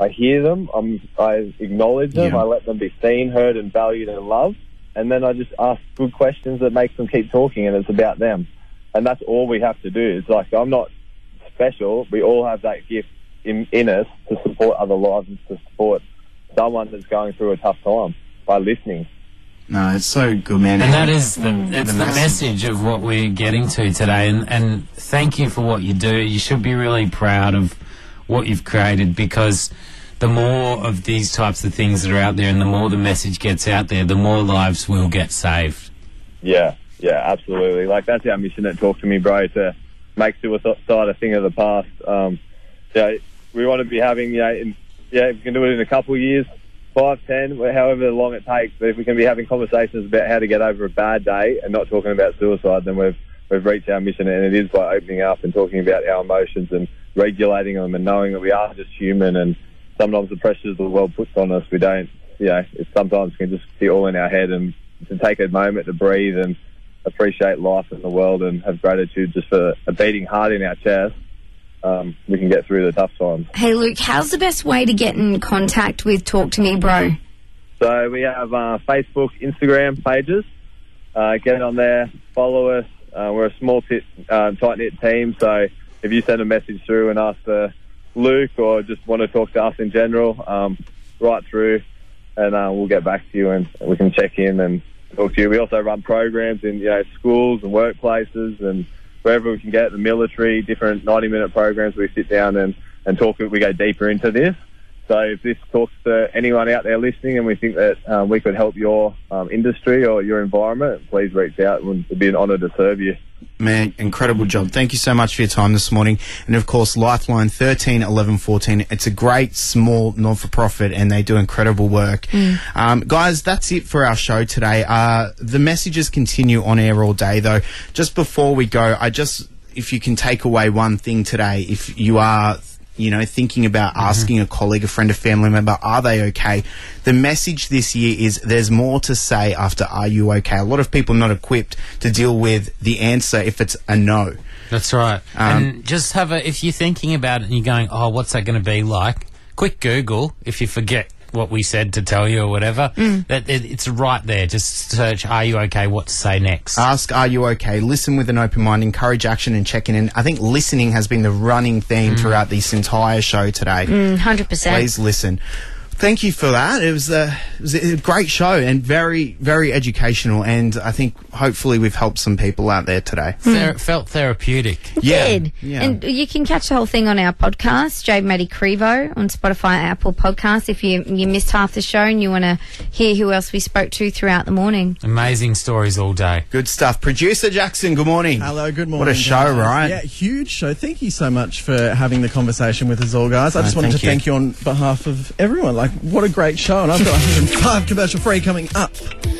I hear them, I'm, I acknowledge them, Yeah. I let them be seen, heard and valued and loved, and then I just ask good questions that make them keep talking, and it's about them. And that's all we have to do. It's like, I'm not special, we all have that gift in, in us to support other lives and to support someone that's going through a tough time by listening. No, it's so good, man. And that is the, it's the message of what we're getting to today. And, and thank you for what you do. You should be really proud of what you've created, because the more of these types of things that are out there and the more the message gets out there, the more lives will get saved. Yeah, yeah, absolutely. Like, that's our mission at Talk to Me, Bro, to make suicide a thing of the past. Um, yeah, we want to be having, you know, in, yeah, we can do it in a couple of years, five, ten, however long it takes. But if we can be having conversations about how to get over a bad day and not talking about suicide, then we've we've reached our mission. And it is by opening up and talking about our emotions and regulating them and knowing that we are just human. And sometimes the pressures the world puts on us, we don't, you know, it sometimes can just be all in our head. And to take a moment to breathe and appreciate life in the world and have gratitude just for a beating heart in our chest, um, we can get through the tough times. Hey, Luke, how's the best way to get in contact with Talk to Me, Bro? So we have uh, Facebook, Instagram pages. Uh, get on there, follow us. Uh, we're a small, t- uh, tight-knit team, so if you send a message through and ask for Luke or just want to talk to us in general, um, right through, and uh, we'll get back to you and we can check in and talk to you. We also run programs in, you know, schools and workplaces and wherever we can get, the military, different ninety-minute programs. We sit down and, and talk, we go deeper into this. So if this talks to anyone out there listening and we think that um, we could help your um, industry or your environment, please reach out. It would be an honour to serve you. Man, incredible job. Thank you so much for your time this morning. And of course, Lifeline thirteen eleven fourteen. It's a great small non-for-profit and they do incredible work. Mm. Um, guys, that's it for our show today. Uh, the messages continue on air all day though. Just before we go, I just, if you can take away one thing today, if you are, you know, thinking about asking a colleague, a friend, a family member, are they okay? The message this year is there's more to say after are you okay? A lot of people are not equipped to deal with the answer if it's a no. That's right. Um, and just have a, if you're thinking about it and you're going, oh, what's that going to be like? Quick Google, if you forget what we said to tell you or whatever, Mm. that it, it's right there. Just search, are you okay? What to say next? Ask, are you okay? Listen with an open mind, encourage action and checking in. I think listening has been the running theme throughout this entire show today. Mm, one hundred percent. Please listen. Thank you for that. It was, a, it was a great show and very, very educational. And I think hopefully we've helped some people out there today. Ther- felt therapeutic. Yeah. Did. Yeah. And you can catch the whole thing on our podcast, Jade Maddie Crevo, on Spotify, Apple Podcasts. If you you missed half the show and you want to hear who else we spoke to throughout the morning. Amazing stories all day. Good stuff. Producer Jackson, good morning. Hello, good morning. What a show, guys. right? Yeah, huge show. Thank you so much for having the conversation with us all, guys. I No, just wanted thank to you. thank you on behalf of everyone. Like, what a great show. And I've got one hundred five commercial free coming up.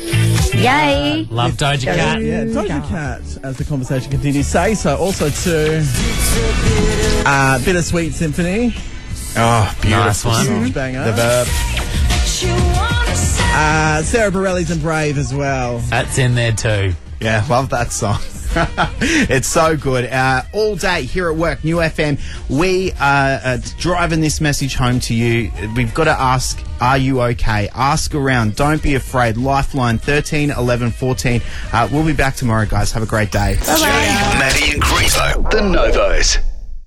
Yay! Love Doja Cat. Yeah, Doja Cat, as the conversation continues. Say so. Also to uh, Bittersweet Symphony. Oh, beautiful Nice one. song. Huge banger. The verb. Uh, Sarah Bareilles and Brave as well. That's in there too. Yeah, love that song. It's so good. Uh, all day here at work, New F M, we are uh, driving this message home to you. We've got to ask, are you okay? Ask around. Don't be afraid. Lifeline thirteen eleven fourteen. Uh, we'll be back tomorrow, guys. Have a great day. Jade, Maddie and Grievo, the Novos.